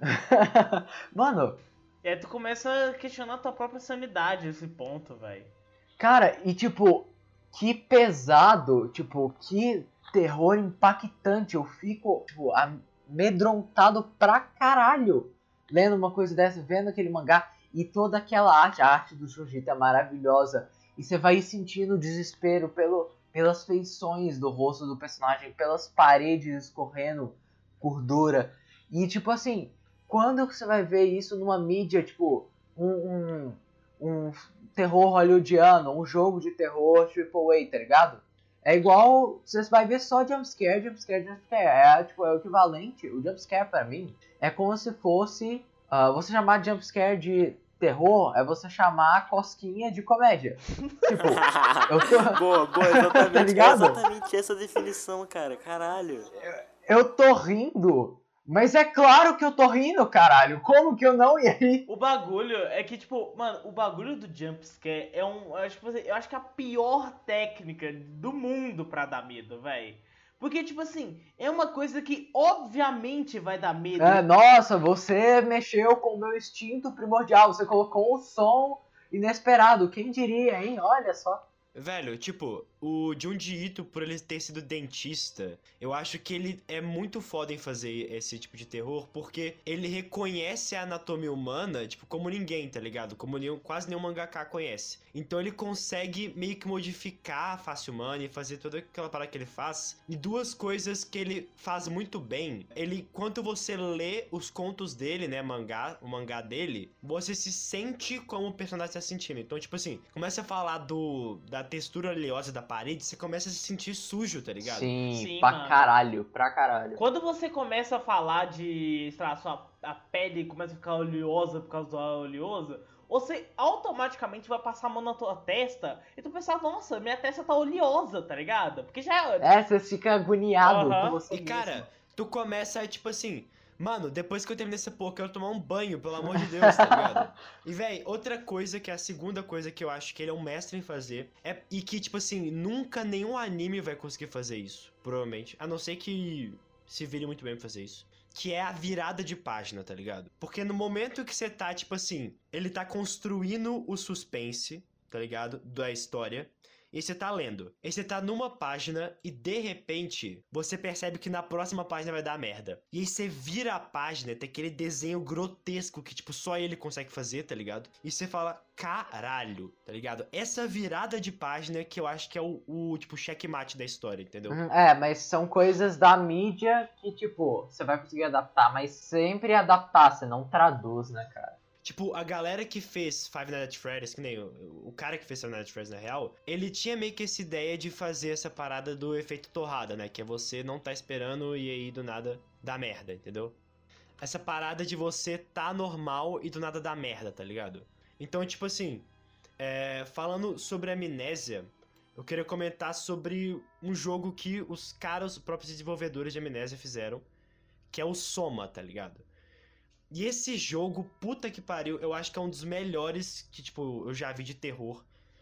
Mano, E aí tu começa a questionar a tua própria sanidade nesse ponto, velho. cara, e tipo, que pesado, tipo, que terror impactante. Eu fico, tipo, amedrontado pra caralho lendo uma coisa dessa, vendo aquele mangá e toda aquela arte. A arte do Jujutsu é maravilhosa. E você vai sentindo o desespero pelo, pelas feições do rosto do personagem, pelas paredes escorrendo gordura. E tipo assim, quando você vai ver isso numa mídia, tipo, um, um, um terror hollywoodiano, um jogo de terror triple A, tá ligado? É igual, você vai ver só jumpscare, jumpscare, jumpscare. É, tipo, é o equivalente, o jumpscare pra mim, é como se fosse, uh, você chamar de jumpscare de terror, é você chamar a cosquinha de comédia. Tipo, eu tô... Boa, boa, exatamente. Tá É ligado? exatamente essa definição, cara. Caralho. Eu tô rindo, mas é claro que eu tô rindo, caralho. Como que eu não ia rir? O bagulho é que, tipo, mano, o bagulho do jumpscare é um. Eu acho, eu acho que é a pior técnica do mundo pra dar medo, velho. Porque, tipo assim, é uma coisa que obviamente vai dar medo. É, nossa, você mexeu com o meu instinto primordial. Você colocou um som inesperado. Quem diria, hein? Olha só. Velho, tipo, o Junji Ito, por ele ter sido dentista, eu acho que ele é muito foda em fazer esse tipo de terror, porque ele reconhece a anatomia humana, tipo, como ninguém, tá ligado? Como nenhum, quase nenhum mangaka conhece. Então ele consegue meio que modificar a face humana e fazer toda aquela parada que ele faz. E duas coisas que ele faz muito bem, ele, quando você lê os contos dele, né, mangá, o mangá dele, você se sente como o personagem tá se sentindo. Então, tipo assim, começa a falar do... da textura oleosa da parede, você começa a se sentir sujo, tá ligado? Sim, Sim, pra mano. caralho, pra caralho. Quando você começa a falar de, sei lá, sua, a pele começa a ficar oleosa por causa do ar oleoso, você automaticamente vai passar a mão na tua testa e tu pensa, nossa, minha testa tá oleosa, tá ligado? Porque já é... É, você fica agoniado Aham. com você E mesmo. cara, tu começa, tipo assim... Mano, depois que eu terminei essa porra, eu quero tomar um banho, pelo amor de Deus, tá ligado? E, véi, outra coisa, que é a segunda coisa que eu acho que ele é um mestre em fazer, é e que, tipo assim, nunca nenhum anime vai conseguir fazer isso, provavelmente. A não ser que se vire muito bem pra fazer isso. Que é a virada de página, tá ligado? Porque no momento que você tá, tipo assim, ele tá construindo o suspense, tá ligado? Da história. E você tá lendo. E você tá numa página e de repente você percebe que na próxima página vai dar merda. E aí você vira a página, tem aquele desenho grotesco que tipo só ele consegue fazer, tá ligado? E você fala, caralho, tá ligado? Essa virada de página que eu acho que é o, o tipo checkmate da história, entendeu? Uhum, é, mas são coisas da mídia que, tipo, você vai conseguir adaptar, mas sempre adaptar, você não traduz, né, cara? Tipo, a galera que fez Five Nights at Freddy's, que nem o, o cara que fez Five Nights at Freddy's na real, ele tinha meio que essa ideia de fazer essa parada do efeito torrada, né? Que é você não tá esperando e aí do nada dá merda, entendeu? Essa parada de você tá normal e do nada dá merda, tá ligado? Então, tipo assim, é, falando sobre Amnésia, eu queria comentar sobre um jogo que os caras, os próprios desenvolvedores de Amnésia fizeram, que é o Soma, tá ligado? E esse jogo, puta que pariu, eu acho que é um dos melhores que, tipo, eu já vi de terror.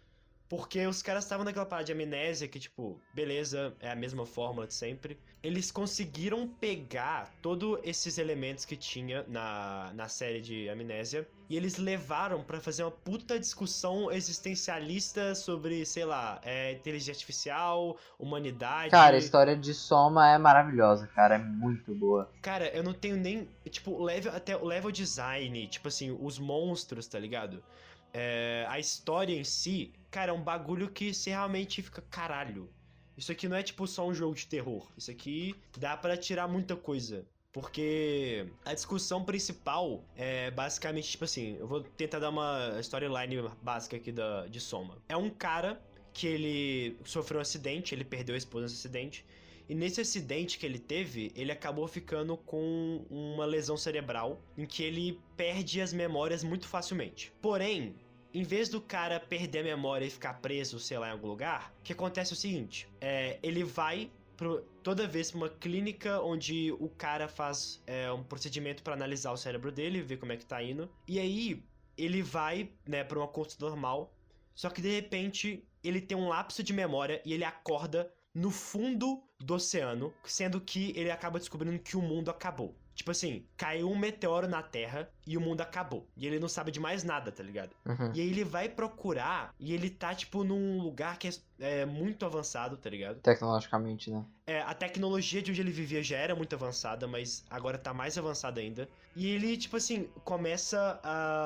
Porque os caras estavam naquela parada de amnésia que, tipo, beleza, é a mesma fórmula de sempre. Eles conseguiram pegar todos esses elementos que tinha na, na série de Amnésia e eles levaram pra fazer uma puta discussão existencialista sobre, sei lá, é, inteligência artificial, humanidade... Cara, a história de Soma é maravilhosa, cara, é muito boa. Cara, eu não tenho nem, tipo, o level, até o level design, tipo assim, os monstros, tá ligado? É, a história em si, cara, é um bagulho que você realmente fica, caralho. Isso aqui não é tipo só um jogo de terror. Isso aqui dá pra tirar muita coisa. Porque a discussão principal é basicamente, tipo assim, eu vou tentar dar uma storyline básica aqui da, de Soma. É um cara que ele sofreu um acidente, ele perdeu a esposa nesse acidente. E nesse acidente que ele teve, ele acabou ficando com uma lesão cerebral, em que ele perde as memórias muito facilmente. Porém, em vez do cara perder a memória e ficar preso, sei lá, em algum lugar, o que acontece é o seguinte, é, ele vai pro, toda vez pra uma clínica onde o cara faz é, um procedimento pra analisar o cérebro dele, ver como é que tá indo, e aí ele vai, né, pra uma consulta normal, só que de repente ele tem um lapso de memória e ele acorda no fundo do oceano, sendo que ele acaba descobrindo que o mundo acabou. Tipo assim, caiu um meteoro na Terra e o mundo acabou. E ele não sabe de mais nada, tá ligado? Uhum. E aí ele vai procurar e ele tá, tipo, num lugar que é, é muito avançado, tá ligado? Tecnologicamente, né? É, a tecnologia de onde ele vivia já era muito avançada, mas agora tá mais avançada ainda. E ele, tipo assim, começa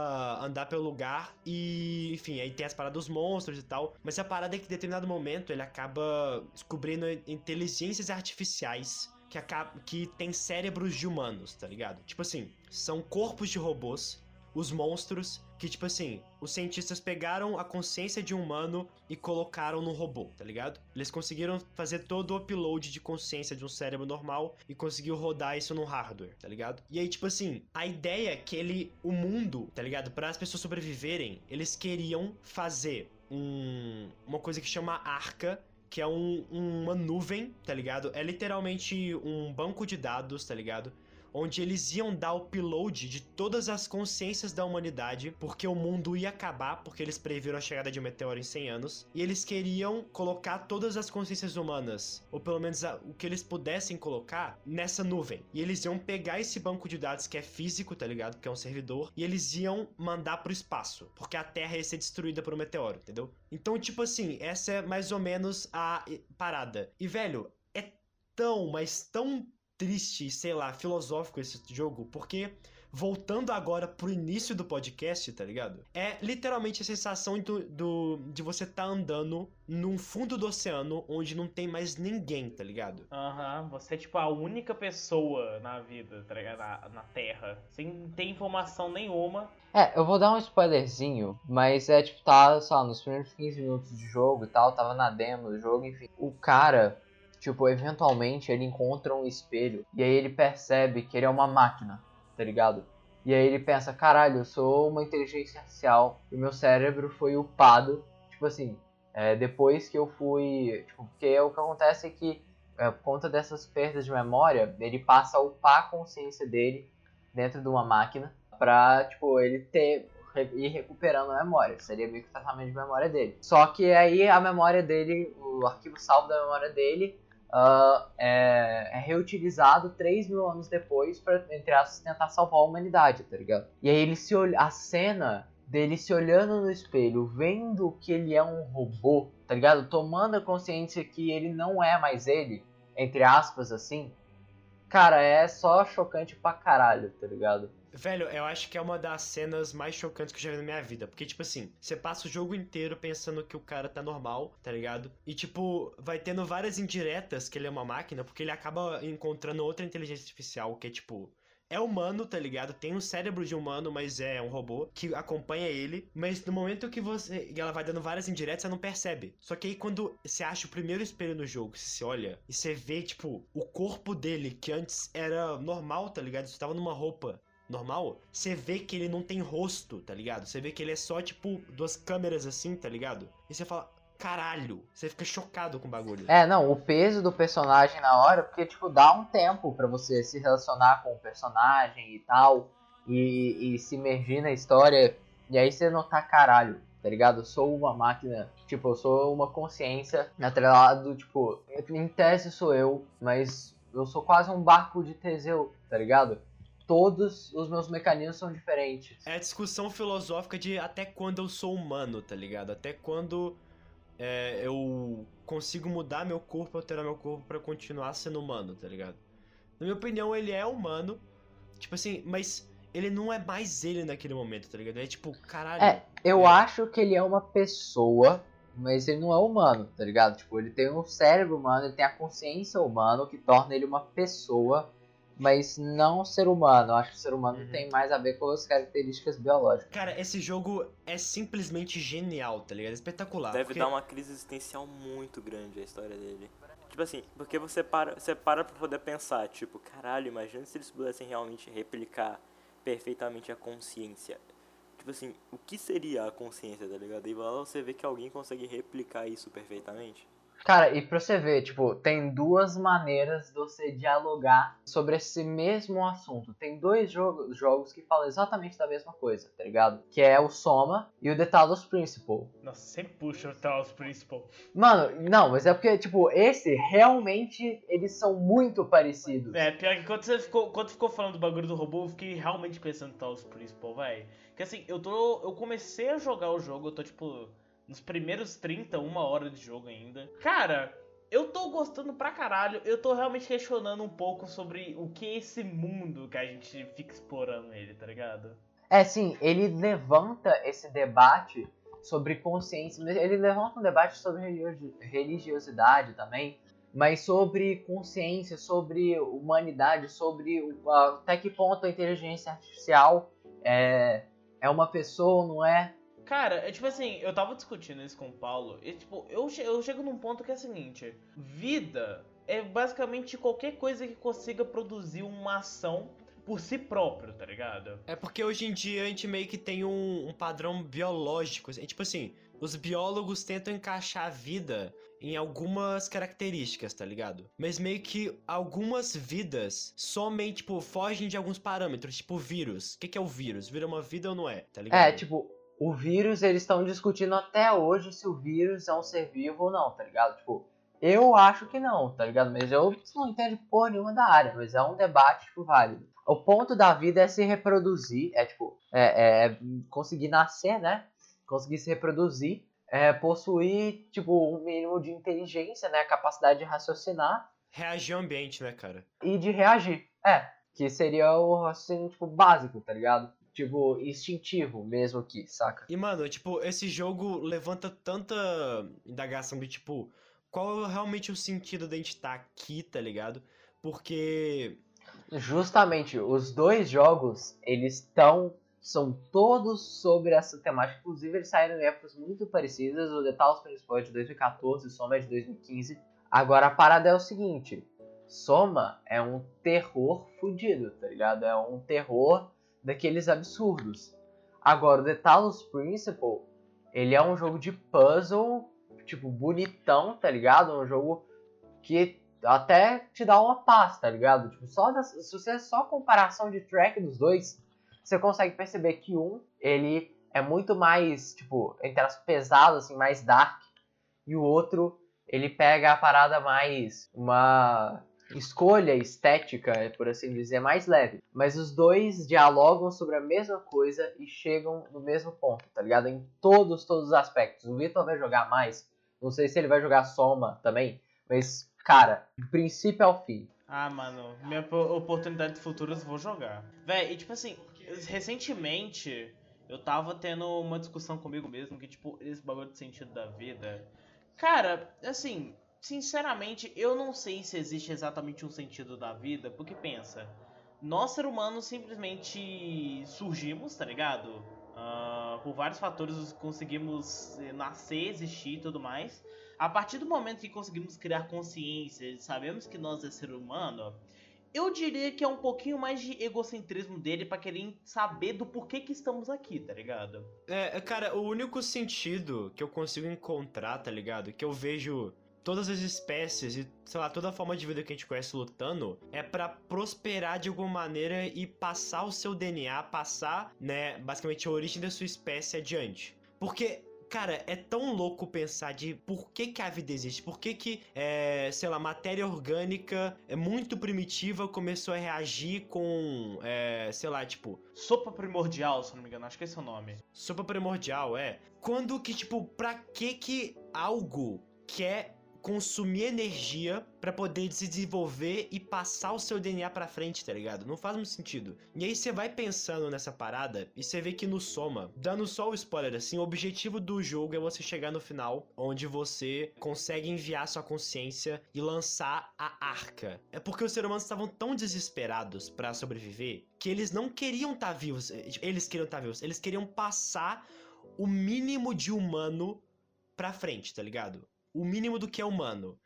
a andar pelo lugar e, enfim, aí tem as paradas dos monstros e tal. Mas a parada é que em determinado momento ele acaba descobrindo inteligências artificiais que, acaba, que tem cérebros de humanos, tá ligado? Tipo assim, são corpos de robôs, os monstros, que tipo assim, os cientistas pegaram a consciência de um humano e colocaram no robô, tá ligado? Eles conseguiram fazer todo o upload de consciência de um cérebro normal e conseguiu rodar isso no hardware, tá ligado? E aí, tipo assim, a ideia é que ele, o mundo, tá ligado? Para as pessoas sobreviverem, eles queriam fazer um, uma coisa que chama Arca, que é um, uma nuvem, tá ligado? É literalmente um banco de dados, tá ligado? Onde eles iam dar o upload de todas as consciências da humanidade, porque o mundo ia acabar, porque eles previram a chegada de um meteoro em cem anos, e eles queriam colocar todas as consciências humanas, ou pelo menos a, o que eles pudessem colocar, nessa nuvem. E eles iam pegar esse banco de dados que é físico, tá ligado? Que é um servidor, e eles iam mandar pro espaço, porque a Terra ia ser destruída por um meteoro, entendeu? Então, tipo assim, essa é mais ou menos a parada. E, velho, é tão, mas tão triste, sei lá, filosófico esse jogo, porque voltando agora pro início do podcast, tá ligado? É literalmente a sensação do, do, de você tá andando num fundo do oceano onde não tem mais ninguém, tá ligado? Aham, uhum. Você é tipo a única pessoa na vida, tá ligado? Na, na Terra, sem ter informação nenhuma. É, eu vou dar um spoilerzinho, mas é tipo, tá, sei lá, nos primeiros quinze minutos de jogo e tal, tava na demo do jogo, enfim. O cara, tipo, eventualmente ele encontra um espelho e aí ele percebe que ele é uma máquina, tá ligado? E aí ele pensa, caralho, eu sou uma inteligência artificial e meu cérebro foi upado, tipo assim, é, depois que eu fui, tipo, porque o que acontece é que, é, por conta dessas perdas de memória, ele passa a upar a consciência dele dentro de uma máquina pra, tipo, ele ter, ir recuperando a memória, seria meio que o tratamento de memória dele. Só que aí a memória dele, o arquivo salvo da memória dele, Uh, é, é reutilizado três mil anos depois pra, entre aspas, tentar salvar a humanidade, tá ligado? E aí ele se olha, a cena dele se olhando no espelho, vendo que ele é um robô, tá ligado? Tomando a consciência que ele não é mais ele, entre aspas, assim, cara, é só chocante pra caralho, tá ligado? Velho, eu acho que é uma das cenas mais chocantes que eu já vi na minha vida. Porque, tipo assim, você passa o jogo inteiro pensando que o cara tá normal, tá ligado? E, tipo, vai tendo várias indiretas que ele é uma máquina, porque ele acaba encontrando outra inteligência artificial que é, tipo, é humano, tá ligado? Tem um cérebro de humano, mas é um robô que acompanha ele. Mas no momento que você ela vai dando várias indiretas, você não percebe. Só que aí quando você acha o primeiro espelho no jogo, você olha e você vê, tipo, o corpo dele, que antes era normal, tá ligado? Você tava numa roupa normal, você vê que ele não tem rosto, tá ligado? Você vê que ele é só, tipo, duas câmeras assim, tá ligado? E você fala, caralho, você fica chocado com o bagulho. É, não, o peso do personagem na hora, porque, tipo, dá um tempo pra você se relacionar com o personagem e tal, e, e se imergir na história, e aí você notar, caralho, tá ligado? Eu sou uma máquina, tipo, eu sou uma consciência atrelado, tipo, em tese sou eu, mas eu sou quase um barco de Teseu, tá ligado? Todos os meus mecanismos são diferentes. É a discussão filosófica de até quando eu sou humano, tá ligado? Até quando é, eu consigo mudar meu corpo, alterar meu corpo pra continuar sendo humano, tá ligado? Na minha opinião, ele é humano, tipo assim, mas ele não é mais ele naquele momento, tá ligado? É tipo, caralho. É, eu é. acho que ele é uma pessoa, mas ele não é humano, tá ligado? Tipo, ele tem um cérebro humano, ele tem a consciência humana, o que torna ele uma pessoa, mas não ser humano. Eu acho que o ser humano Uhum. tem mais a ver com as características biológicas. Cara, esse jogo é simplesmente genial, tá ligado? É espetacular. Deve porque... dar uma crise existencial muito grande a história dele. Tipo assim, porque você para, você para pra poder pensar, tipo, caralho, imagina se eles pudessem realmente replicar perfeitamente a consciência. Tipo assim, o que seria a consciência, tá ligado? E lá você vê que alguém consegue replicar isso perfeitamente. Cara, e pra você ver, tipo, tem duas maneiras de você dialogar sobre esse mesmo assunto. Tem dois jogos, jogos que falam exatamente da mesma coisa, tá ligado? Que é o Soma e o The Talos Principle. Nossa, sempre puxa o Talos Principle. Mano, não, mas é porque, tipo, esse realmente eles são muito parecidos. É, pior que quando você ficou, quando ficou falando do bagulho do robô, eu fiquei realmente pensando no Talos Principle, véi. Porque assim, eu tô. Eu comecei a jogar o jogo, eu tô tipo. Nos primeiros trinta, uma hora de jogo ainda. Cara, eu tô gostando pra caralho. Eu tô realmente questionando um pouco sobre o que é esse mundo que a gente fica explorando ele, tá ligado? É, sim, ele levanta esse debate sobre consciência, mas ele levanta um debate sobre religio- religiosidade também, mas sobre consciência, sobre humanidade, sobre o- a- até que ponto a inteligência artificial é, é uma pessoa, não é? Cara, é tipo assim, eu tava discutindo isso com o Paulo, e tipo, eu, che- eu chego num ponto que é o seguinte: vida é basicamente qualquer coisa que consiga produzir uma ação por si próprio, tá ligado? É porque hoje em dia a gente meio que tem um, um padrão biológico. Assim, tipo assim, os biólogos tentam encaixar a vida em algumas características, tá ligado? Mas meio que algumas vidas somente, tipo, fogem de alguns parâmetros, tipo vírus. O que, que é o vírus? Vira uma vida ou não é, tá ligado? É, tipo, o vírus, eles estão discutindo até hoje se o vírus é um ser vivo ou não, tá ligado? Tipo, eu acho que não, tá ligado? Mas eu não entendo porra nenhuma da área, mas é um debate, tipo, válido. O ponto da vida é se reproduzir, é tipo, é, é conseguir nascer, né? Conseguir se reproduzir, é possuir, tipo, um mínimo de inteligência, né? Capacidade de raciocinar Reagir ao ambiente, né, cara? e de reagir. É, que seria o raciocínio, tipo, básico, tá ligado? Tipo, instintivo mesmo aqui, saca? E, mano, tipo, esse jogo levanta tanta indagação de, tipo, qual é realmente o sentido de a gente estar aqui, tá ligado? Porque Justamente, os dois jogos, eles estão, são todos sobre essa temática. Inclusive, eles saíram em épocas muito parecidas. O The Talos Principle é de dois mil e catorze, o Soma é de dois mil e quinze. Agora, a parada é o seguinte: Soma é um terror fudido, tá ligado? É um terror daqueles absurdos. Agora, o The Talos Principle, ele é um jogo de puzzle, tipo, bonitão, tá ligado? Um jogo que até te dá uma paz, tá ligado? Tipo, só das, se você é só comparação de track dos dois, você consegue perceber que um, ele é muito mais, tipo, entre as pesadas, assim, mais dark, e o outro, ele pega a parada mais, uma escolha estética, por assim dizer, mais leve. Mas os dois dialogam sobre a mesma coisa e chegam no mesmo ponto, tá ligado? Em todos, todos os aspectos. O Vitor vai jogar mais, não sei se ele vai jogar Soma também, mas, cara, do princípio ao fim. Ah, mano, minha po- oportunidade futuras vou jogar. Véi, e tipo assim, recentemente eu tava tendo uma discussão comigo mesmo que, tipo, esse bagulho de sentido da vida. Cara, assim, sinceramente, eu não sei se existe exatamente um sentido da vida, porque pensa, nós seres humanos simplesmente surgimos, tá ligado? Ah, por vários fatores conseguimos eh, nascer, existir e tudo mais. A partir do momento que conseguimos criar consciência e sabemos que nós é ser humano, eu diria que é um pouquinho mais de egocentrismo dele pra querer saber do porquê que estamos aqui, tá ligado? É, cara, o único sentido que eu consigo encontrar, tá ligado? Que eu vejo todas as espécies e, sei lá, toda a forma de vida que a gente conhece lutando é pra prosperar de alguma maneira e passar o seu D N A, passar, né, basicamente a origem da sua espécie adiante. Porque, cara, é tão louco pensar de por que que a vida existe, por que que, é, sei lá, matéria orgânica é muito primitiva começou a reagir com, é, sei lá, tipo, Sopa primordial, se não me engano, acho que esse é o nome. sopa primordial, é. Quando que, tipo, pra que que algo quer consumir energia pra poder se desenvolver e passar o seu D N A pra frente, tá ligado? Não faz muito sentido. E aí você vai pensando nessa parada e você vê que no Soma, dando só o spoiler assim, o objetivo do jogo é você chegar no final, onde você consegue enviar sua consciência e lançar a arca. É porque os seres humanos estavam tão desesperados pra sobreviver que eles não queriam estar vivos. Eles queriam estar vivos. Eles queriam passar o mínimo de humano pra frente, tá ligado? O mínimo do que é humano.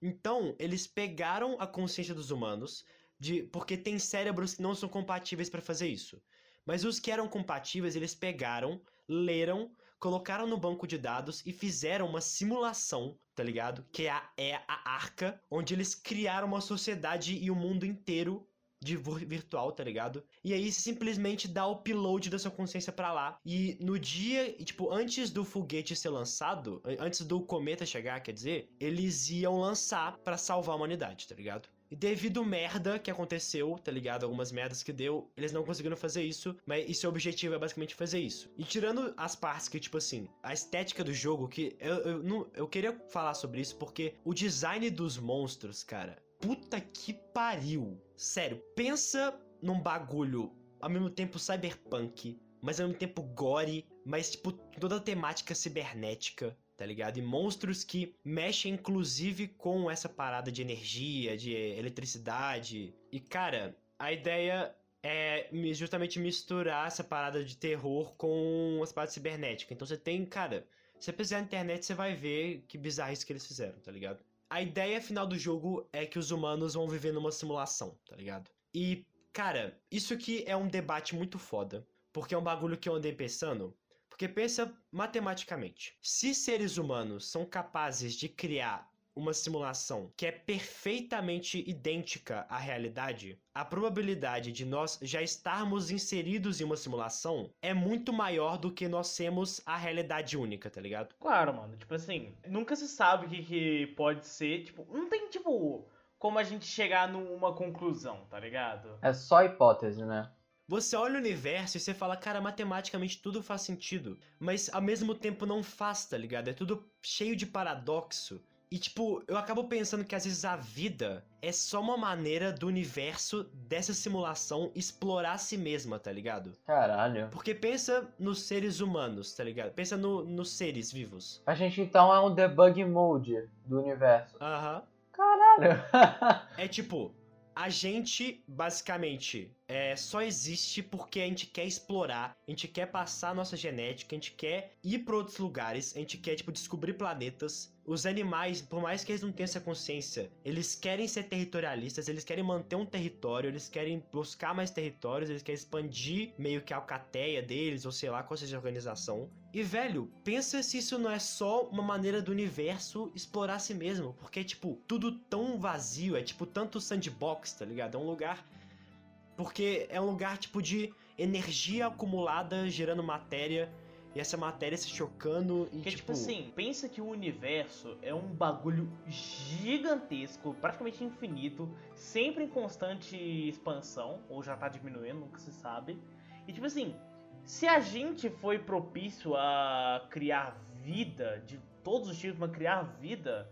Então, eles pegaram a consciência dos humanos, de porque tem cérebros que não são compatíveis pra fazer isso. Mas os que eram compatíveis, eles pegaram, leram, colocaram no banco de dados e fizeram uma simulação, tá ligado? Que é a, é a Arca, onde eles criaram uma sociedade e o mundo inteiro de virtual, tá ligado? E aí você simplesmente dá o upload da sua consciência pra lá. E no dia, tipo, antes do foguete ser lançado, antes do cometa chegar, quer dizer, eles iam lançar pra salvar a humanidade, tá ligado? E devido merda que aconteceu, tá ligado? Algumas merdas que deu, eles não conseguiram fazer isso, mas e seu objetivo é basicamente fazer isso. E tirando as partes que, tipo assim, a estética do jogo, que eu, eu, não, eu queria falar sobre isso porque o design dos monstros, cara, puta que pariu. Sério, pensa num bagulho ao mesmo tempo cyberpunk, mas ao mesmo tempo gore, mas tipo toda a temática cibernética, tá ligado? E monstros que mexem inclusive com essa parada de energia, de eletricidade. E cara, a ideia é justamente misturar essa parada de terror com as paradas cibernéticas. Então você tem, cara, se você pesquisar na internet você vai ver que bizarrice que eles fizeram, tá ligado? A ideia final do jogo é que os humanos vão viver numa simulação, tá ligado? E, cara, isso aqui é um debate muito foda, porque é um bagulho que eu andei pensando. Porque pensa matematicamente. Se seres humanos são capazes de criar uma simulação que é perfeitamente idêntica à realidade, a probabilidade de nós já estarmos inseridos em uma simulação é muito maior do que nós sermos a realidade única, tá ligado? Claro, mano. Tipo assim, nunca se sabe o que, que pode ser. Tipo, não tem, tipo, como a gente chegar numa conclusão, tá ligado? É só hipótese, né? Você olha o universo e você fala, cara, matematicamente tudo faz sentido, mas ao mesmo tempo não faz, tá ligado? É tudo cheio de paradoxo. E, tipo, eu acabo pensando que às vezes a vida é só uma maneira do universo dessa simulação explorar a si mesma, tá ligado? Caralho. Porque pensa nos seres humanos, tá ligado? Pensa no, nos seres vivos. A gente então é um debug mode do universo. Aham. Caralho. É tipo, a gente, basicamente, é, só existe porque a gente quer explorar, a gente quer passar a nossa genética, a gente quer ir pra outros lugares, a gente quer, tipo, descobrir planetas. Os animais, por mais que eles não tenham essa consciência, eles querem ser territorialistas, eles querem manter um território, eles querem buscar mais territórios, eles querem expandir meio que a alcateia deles, ou sei lá, qual seja a organização. E, velho, pensa se isso não é só uma maneira do universo explorar a si mesmo, porque é, tipo, tudo tão vazio, é, tipo, tanto sandbox, tá ligado? É um lugar... Porque é um lugar, tipo, de energia acumulada gerando matéria, e essa matéria se chocando e, Porque, tipo... tipo assim, pensa que o universo é um bagulho gigantesco, praticamente infinito, sempre em constante expansão, ou já tá diminuindo, nunca se sabe. E, tipo assim, se a gente foi propício a criar vida, de todos os tipos, mas criar vida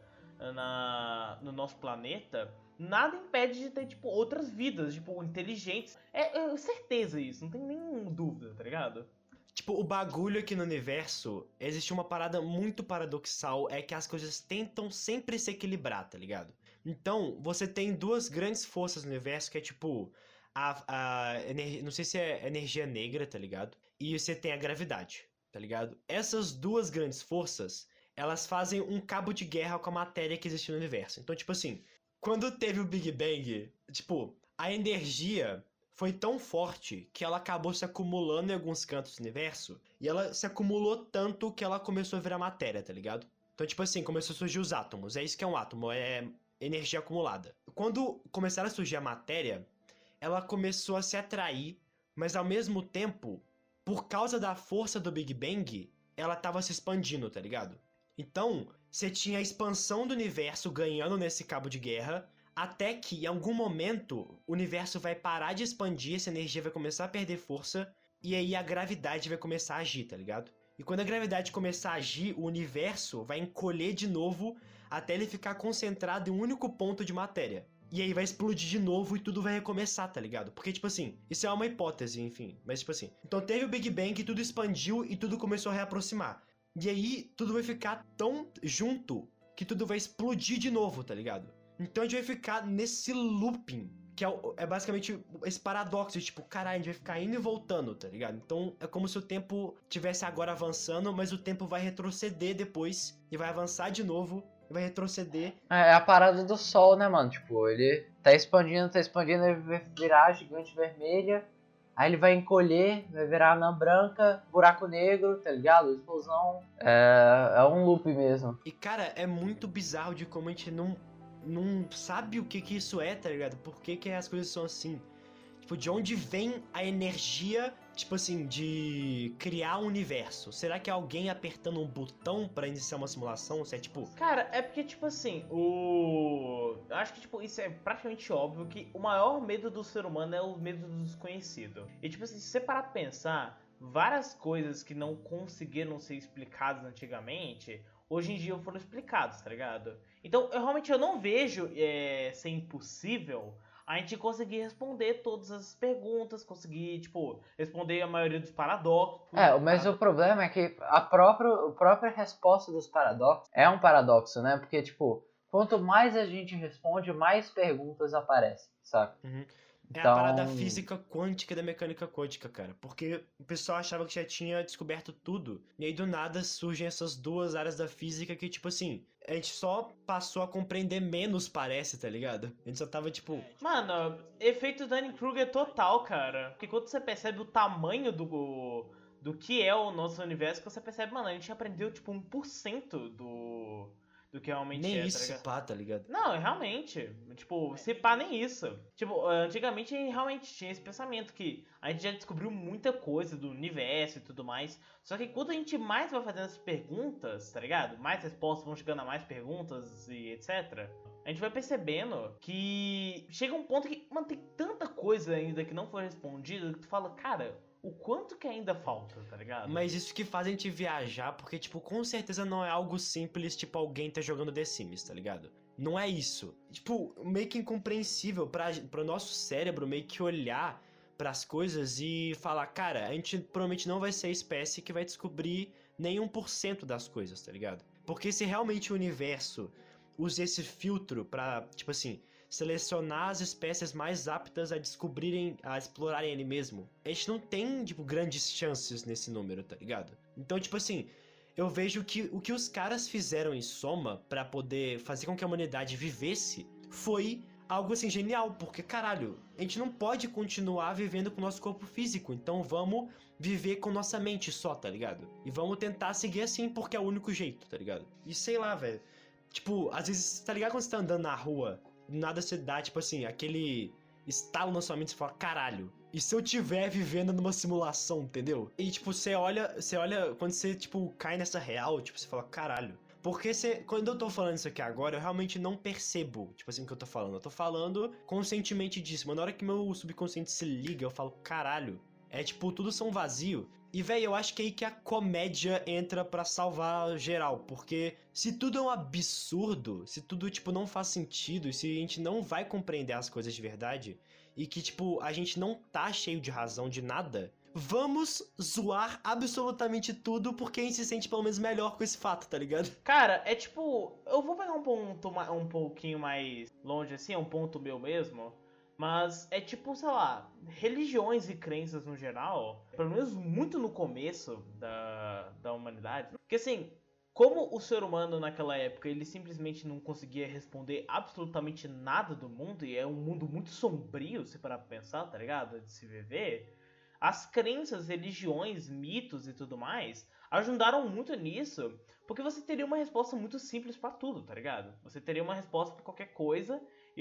na, no nosso planeta, nada impede de ter, tipo, outras vidas, tipo, inteligentes. É, é certeza isso, não tem nenhuma dúvida, tá ligado? Tipo, o bagulho aqui no universo, existe uma parada muito paradoxal, é que as coisas tentam sempre se equilibrar, tá ligado? Então, você tem duas grandes forças no universo, que é tipo, a, a ener- não sei se é energia negra, tá ligado? E você tem a gravidade, tá ligado? Essas duas grandes forças, elas fazem um cabo de guerra com a matéria que existe no universo. Então, tipo assim, quando teve o Big Bang, tipo, a energia... foi tão forte que ela acabou se acumulando em alguns cantos do universo. E ela se acumulou tanto que ela começou a virar matéria, tá ligado? Então, tipo assim, começou a surgir os átomos. É isso que é um átomo, é energia acumulada. Quando começaram a surgir a matéria, ela começou a se atrair, mas ao mesmo tempo, por causa da força do Big Bang, ela tava se expandindo, tá ligado? Então, você tinha a expansão do universo ganhando nesse cabo de guerra, até que, em algum momento, o universo vai parar de expandir, essa energia vai começar a perder força, e aí a gravidade vai começar a agir, tá ligado? E quando a gravidade começar a agir, o universo vai encolher de novo, até ele ficar concentrado em um único ponto de matéria. E aí vai explodir de novo e tudo vai recomeçar, tá ligado? Porque, tipo assim, isso é uma hipótese, enfim, mas tipo assim... Então teve o Big Bang, tudo expandiu e tudo começou a reaproximar. E aí, tudo vai ficar tão junto, que tudo vai explodir de novo, tá ligado? Então a gente vai ficar nesse looping, que é, o- é basicamente esse paradoxo de tipo, caralho, a gente vai ficar indo e voltando, tá ligado? Então é como se o tempo tivesse agora avançando, mas o tempo vai retroceder depois e vai avançar de novo. vai retroceder. É a parada do sol, né, mano? Tipo, ele tá expandindo, tá expandindo, ele vai virar gigante vermelha. Aí ele vai encolher, vai virar anã branca, buraco negro, tá ligado? Explosão. É, é um loop mesmo. E, cara, é muito bizarro de como a gente não, não sabe o que que isso é, tá ligado? Por que que as coisas são assim. Tipo, de onde vem a energia, tipo assim, de criar um universo? Será que é alguém apertando um botão pra iniciar uma simulação? Se é tipo... Cara, é porque, tipo assim, o... Eu acho que, tipo, isso é praticamente óbvio que o maior medo do ser humano é o medo do desconhecido. E, tipo assim, se você parar pra pensar, várias coisas que não conseguiram ser explicadas antigamente, hoje em dia foram explicadas, tá ligado? Então, eu realmente eu não vejo é, ser impossível a gente conseguir responder todas as perguntas, conseguir, tipo, responder a maioria dos paradoxos. É, mas o problema é que a própria, a própria resposta dos paradoxos é um paradoxo, né? Porque, tipo, quanto mais a gente responde, mais perguntas aparecem, saca? Uhum. É Então... a parada física quântica da mecânica quântica, cara. Porque o pessoal achava que já tinha descoberto tudo. E aí, do nada, surgem essas duas áreas da física que, tipo assim, a gente só passou a compreender menos, parece, tá ligado? A gente só tava, tipo... Mano, efeito Dunning-Kruger total, cara. Porque quando você percebe o tamanho do, do que é o nosso universo, você percebe, mano, a gente aprendeu, tipo, um por cento do... do que realmente Nem é, isso, tá ligado? pá, tá ligado? Não, realmente. Tipo, se pá, nem isso. Tipo, antigamente realmente tinha esse pensamento que a gente já descobriu muita coisa do universo e tudo mais. Só que quando a gente mais vai fazendo essas perguntas, tá ligado? Mais respostas vão chegando a mais perguntas e etcétera. A gente vai percebendo que chega um ponto que, mano, tem tanta coisa ainda que não foi respondida que tu fala, cara, o quanto que ainda falta, tá ligado? Mas isso que faz a gente viajar, porque, tipo, com certeza não é algo simples, tipo, alguém tá jogando The Sims, tá ligado? Não é isso. Tipo, meio que incompreensível pra, pro nosso cérebro meio que olhar pras coisas e falar, cara, a gente provavelmente não vai ser a espécie que vai descobrir nem um por cento das coisas, tá ligado? Porque se realmente o universo usa esse filtro pra, tipo assim, selecionar as espécies mais aptas a descobrirem, a explorarem ele mesmo, a gente não tem, tipo, grandes chances nesse número, tá ligado? Então, tipo assim, eu vejo que o que os caras fizeram em Soma pra poder fazer com que a humanidade vivesse foi algo assim genial, porque caralho, a gente não pode continuar vivendo com o nosso corpo físico, então vamos viver com nossa mente só, tá ligado? E vamos tentar seguir assim porque é o único jeito, tá ligado? E sei lá, velho. Tipo, às vezes, tá ligado quando você tá andando na rua, do nada você dá, tipo assim, aquele estalo na sua mente e fala, caralho, e se eu tiver vivendo numa simulação, entendeu? E, tipo, você olha, você olha, quando você, tipo, cai nessa real, tipo, você fala, caralho. Porque você, quando eu tô falando isso aqui agora, eu realmente não percebo, tipo assim, o que eu tô falando. Eu tô falando conscientemente disso, mas na hora que meu subconsciente se liga, eu falo, caralho. É, tipo, tudo são vazio. E, velho, eu acho que é aí que a comédia entra pra salvar geral, porque se tudo é um absurdo, se tudo, tipo, não faz sentido, e se a gente não vai compreender as coisas de verdade, e que, tipo, a gente não tá cheio de razão de nada, vamos zoar absolutamente tudo, porque a gente se sente pelo menos melhor com esse fato, tá ligado? Cara, é tipo, eu vou pegar um ponto ma- um pouquinho mais longe assim, é um ponto meu mesmo, mas é tipo, sei lá, religiões e crenças no geral, pelo menos muito no começo da, da humanidade, porque assim, como o ser humano naquela época, ele simplesmente não conseguia responder absolutamente nada do mundo, e é um mundo muito sombrio, se parar pra pensar, tá ligado? De se viver, as crenças, religiões, mitos e tudo mais ajudaram muito nisso, porque você teria uma resposta muito simples pra tudo, tá ligado? Você teria uma resposta pra qualquer coisa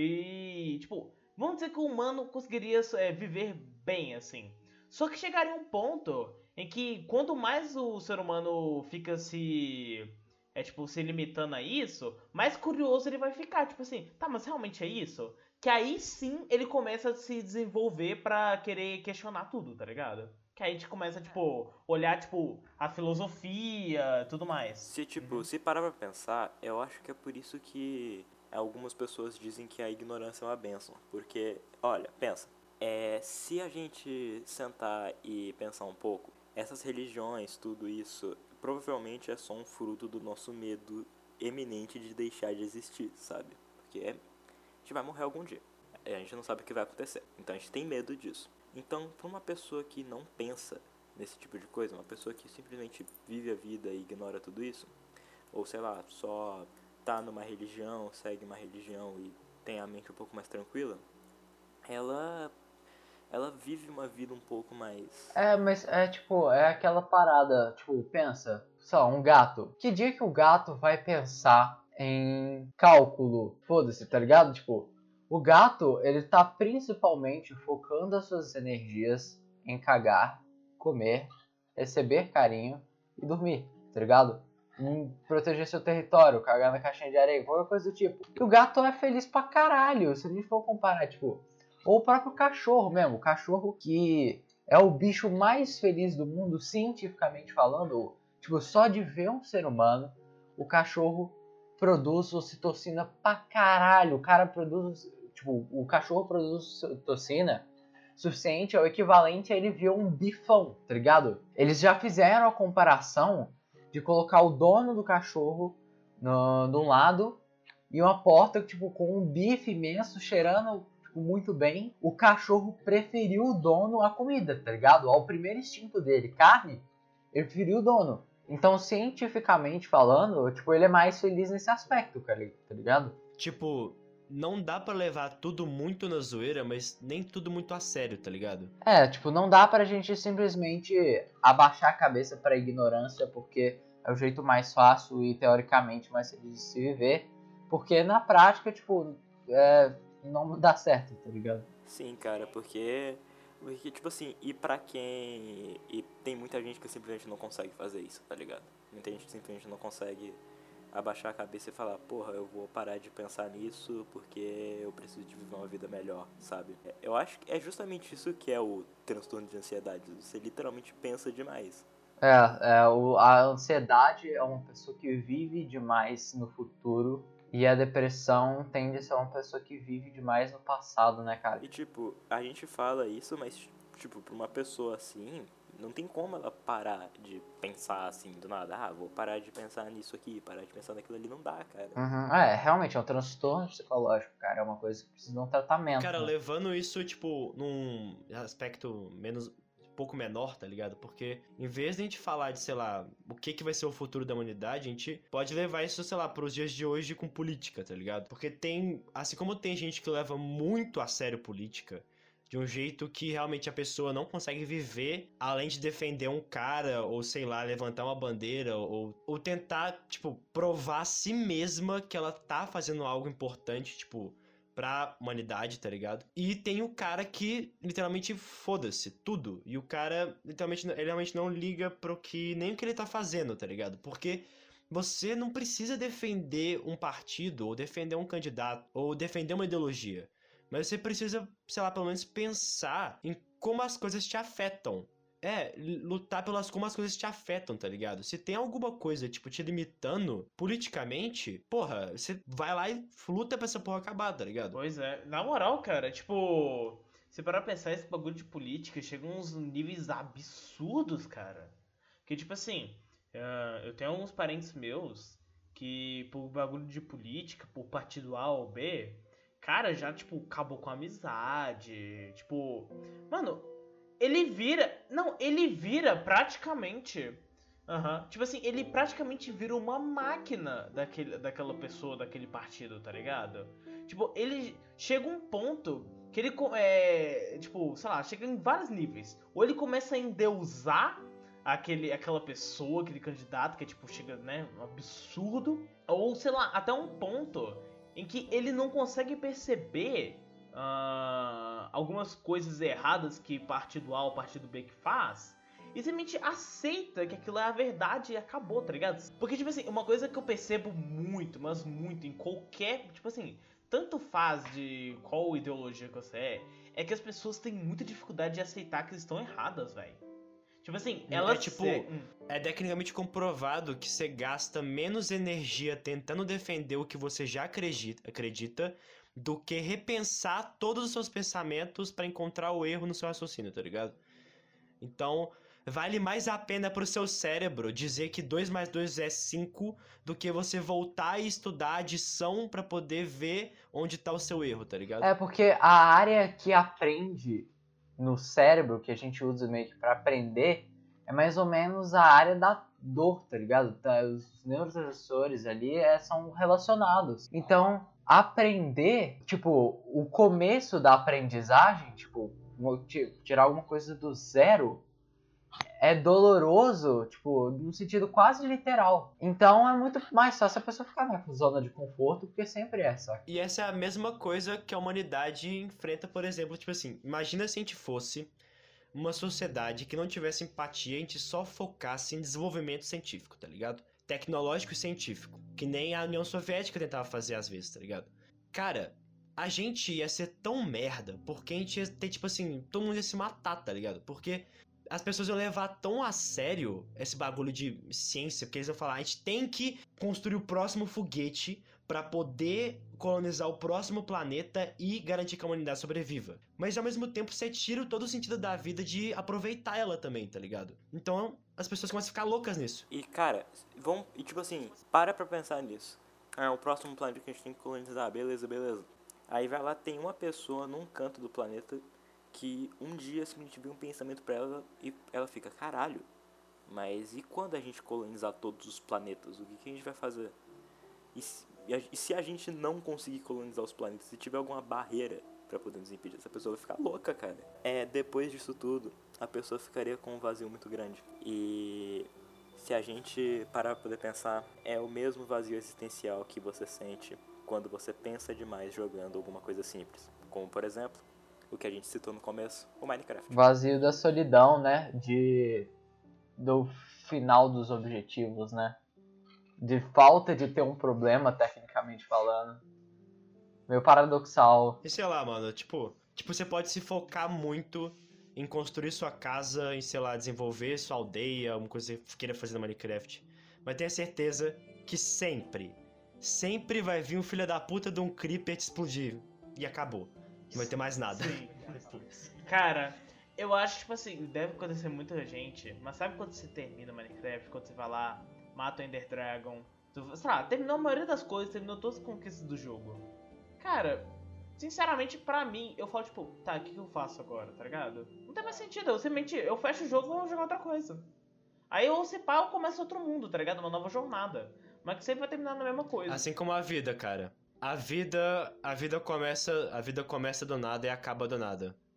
e, tipo, vamos dizer que o humano conseguiria é, viver bem, assim. Só que chegaria um ponto em que quanto mais o ser humano fica se... é, tipo, se limitando a isso, mais curioso ele vai ficar. Tipo assim, tá, mas realmente é isso? Que aí sim ele começa a se desenvolver pra querer questionar tudo, tá ligado? Que aí a gente começa, tipo, olhar, tipo, a filosofia e tudo mais. Se, tipo, se parar pra pensar, eu acho que é por isso que algumas pessoas dizem que a ignorância é uma bênção. Porque, olha, pensa, é, se a gente sentar e pensar um pouco, essas religiões, tudo isso, provavelmente é só um fruto do nosso medo eminente de deixar de existir, sabe? Porque a gente vai morrer algum dia. A gente não sabe o que vai acontecer. Então a gente tem medo disso. Então, para uma pessoa que não pensa nesse tipo de coisa, uma pessoa que simplesmente vive a vida e ignora tudo isso, ou sei lá, só tá numa religião, segue uma religião e tem a mente um pouco mais tranquila, ela ela vive uma vida um pouco mais... É, mas é tipo, é aquela parada, tipo, pensa, sei lá, um gato. Que dia que o gato vai pensar em cálculo? Foda-se, tá ligado? Tipo, o gato, ele tá principalmente focando as suas energias em cagar, comer, receber carinho e dormir, tá ligado? Em proteger seu território, cagar na caixinha de areia, qualquer coisa do tipo. E o gato é feliz pra caralho, se a gente for comparar, tipo... Ou o próprio cachorro mesmo, o cachorro que é o bicho mais feliz do mundo, cientificamente falando. Tipo, só de ver um ser humano, o cachorro produz ocitocina pra caralho. O cara produz, tipo, o cachorro produz ocitocina suficiente, é o equivalente a ele ver um bifão, tá ligado? Eles já fizeram a comparação de colocar o dono do cachorro no, de um lado e uma porta, tipo, com um bife imenso cheirando muito bem. O cachorro preferiu o dono à comida, tá ligado? Ao primeiro instinto dele, carne, ele preferiu o dono. Então, cientificamente falando, tipo, ele é mais feliz nesse aspecto, cara, tá ligado? Tipo, não dá pra levar tudo muito na zoeira, mas nem tudo muito a sério, tá ligado? É, tipo, não dá pra gente simplesmente abaixar a cabeça pra ignorância, porque é o jeito mais fácil e teoricamente mais feliz de se viver. Porque na prática, tipo, é... não dá certo, tá ligado? Sim, cara, porque, porque tipo assim, e pra quem... E tem muita gente que simplesmente não consegue fazer isso, tá ligado? Muita gente que simplesmente não consegue abaixar a cabeça e falar, porra, eu vou parar de pensar nisso porque eu preciso de viver uma vida melhor, sabe? Eu acho que é justamente isso que é o transtorno de ansiedade. Você literalmente pensa demais. É, é o, a ansiedade é uma pessoa que vive demais no futuro. E a depressão tende a ser uma pessoa que vive demais no passado, né, cara? E, tipo, a gente fala isso, mas, tipo, pra uma pessoa assim, não tem como ela parar de pensar assim, do nada. Ah, vou parar de pensar nisso aqui, parar de pensar naquilo ali, não dá, cara. Uhum. É, realmente, é um transtorno psicológico, cara. É uma coisa que precisa de um tratamento. Cara, né? levando isso, tipo, num aspecto menos... pouco menor, tá ligado? Porque em vez de a gente falar de, sei lá, o que que vai ser o futuro da humanidade, a gente pode levar isso, sei lá, pros dias de hoje com política, tá ligado? Porque tem, assim como tem gente que leva muito a sério política, de um jeito que realmente a pessoa não consegue viver além de defender um cara, ou sei lá, levantar uma bandeira, ou, ou tentar, tipo, provar a si mesma que ela tá fazendo algo importante, tipo... pra humanidade, tá ligado? E tem o cara que literalmente foda-se tudo. E o cara literalmente, ele realmente não liga pro que nem o que ele tá fazendo, tá ligado? Porque você não precisa defender um partido, ou defender um candidato, ou defender uma ideologia. Mas você precisa, sei lá, pelo menos pensar em como as coisas te afetam. É, lutar pelas como as coisas te afetam, tá ligado? Se tem alguma coisa, tipo, te limitando politicamente, porra, você vai lá e luta pra essa porra acabar, tá ligado? Pois é. Na moral, cara, tipo... Se parar pra pensar, esse bagulho de política chega a uns níveis absurdos, cara. Que, tipo assim... Uh, eu tenho alguns parentes meus que, por bagulho de política, por partido A ou B... Cara, já, tipo, acabou com a amizade. Tipo... Mano... Ele vira... Não, ele vira praticamente... Uhum. Tipo assim, ele praticamente vira uma máquina daquele, daquela pessoa, daquele partido, tá ligado? Tipo, ele chega um ponto que ele... É, tipo, sei lá, chega em vários níveis. Ou ele começa a endeusar aquele, aquela pessoa, aquele candidato, que é tipo, chega, né, um absurdo. Ou, sei lá, até um ponto em que ele não consegue perceber... Uh, algumas coisas erradas que partido A ou partido B que faz e simplesmente aceita que aquilo é a verdade e acabou, tá ligado? Porque, tipo assim, uma coisa que eu percebo muito, mas muito em qualquer, tipo assim, tanto faz de qual ideologia que você é, é que as pessoas têm muita dificuldade de aceitar que eles estão erradas, velho. Tipo assim, elas... É tipo, se... hum. é tecnicamente comprovado que você gasta menos energia tentando defender o que você já acredita, acredita do que repensar todos os seus pensamentos pra encontrar o erro no seu raciocínio, tá ligado? Então, vale mais a pena pro seu cérebro dizer que dois mais dois é cinco do que você voltar e estudar a adição pra poder ver onde tá o seu erro, tá ligado? É porque a área que aprende no cérebro, que a gente usa meio que pra aprender, é mais ou menos a área da, dor, tá ligado? Tá, os neurotransmissores ali é, são relacionados. Então, aprender, tipo, o começo da aprendizagem, tipo, tirar alguma coisa do zero, é doloroso, tipo, no sentido quase literal. Então é muito mais fácil a pessoa ficar na zona de conforto, porque sempre é, saca? E essa é a mesma coisa que a humanidade enfrenta, por exemplo, tipo assim, imagina se a gente fosse uma sociedade que não tivesse empatia, a gente só focasse em desenvolvimento científico, tá ligado? Tecnológico e científico, que nem a União Soviética tentava fazer às vezes, tá ligado? Cara, a gente ia ser tão merda, porque a gente ia ter, tipo assim, todo mundo ia se matar, tá ligado? Porque as pessoas iam levar tão a sério esse bagulho de ciência, porque eles iam falar, a gente tem que construir o próximo foguete pra poder colonizar o próximo planeta e garantir que a humanidade sobreviva. Mas ao mesmo tempo você tira todo o sentido da vida de aproveitar ela também, tá ligado? Então as pessoas começam a ficar loucas nisso. E cara, vão, e tipo assim, para pra pensar nisso. Ah, o próximo planeta que a gente tem que colonizar, beleza, beleza. Aí vai lá, tem uma pessoa num canto do planeta que um dia simplesmente vem um pensamento pra ela e ela fica, caralho, mas e quando a gente colonizar todos os planetas, o que, que a gente vai fazer? E se, e se a gente não conseguir colonizar os planetas, se tiver alguma barreira pra poder nos impedir, essa pessoa vai ficar louca, cara. É, depois disso tudo, a pessoa ficaria com um vazio muito grande. E se a gente parar pra poder pensar, é o mesmo vazio existencial que você sente quando você pensa demais jogando alguma coisa simples. Como, por exemplo, o que a gente citou no começo, o Minecraft. Vazio da solidão, né? De... do final dos objetivos, né? De falta de ter um problema, tecnicamente falando. Meio paradoxal. E sei lá, mano, tipo, tipo, você pode se focar muito em construir sua casa, em, sei lá, desenvolver sua aldeia, alguma coisa que você queira fazer no Minecraft. Mas tenha certeza que sempre, sempre vai vir um filho da puta de um creeper te explodir. E acabou. Não vai ter mais nada. Sim. Cara, eu acho, tipo assim, deve acontecer muita gente, mas sabe quando você termina o Minecraft, quando você vai lá, mata o Ender Dragon, tu, sei lá, terminou a maioria das coisas, terminou todas as conquistas do jogo. Cara, sinceramente, pra mim, eu falo, tipo, tá, o que, que eu faço agora, tá ligado? Não tem mais sentido, eu simplesmente, eu fecho o jogo e vou jogar outra coisa. Aí eu, se pá, eu começo outro mundo, tá ligado? Uma nova jornada. Mas que sempre vai terminar na mesma coisa. Assim como a vida, cara. A vida, a vida começa, a vida começa do nada e acaba do nada.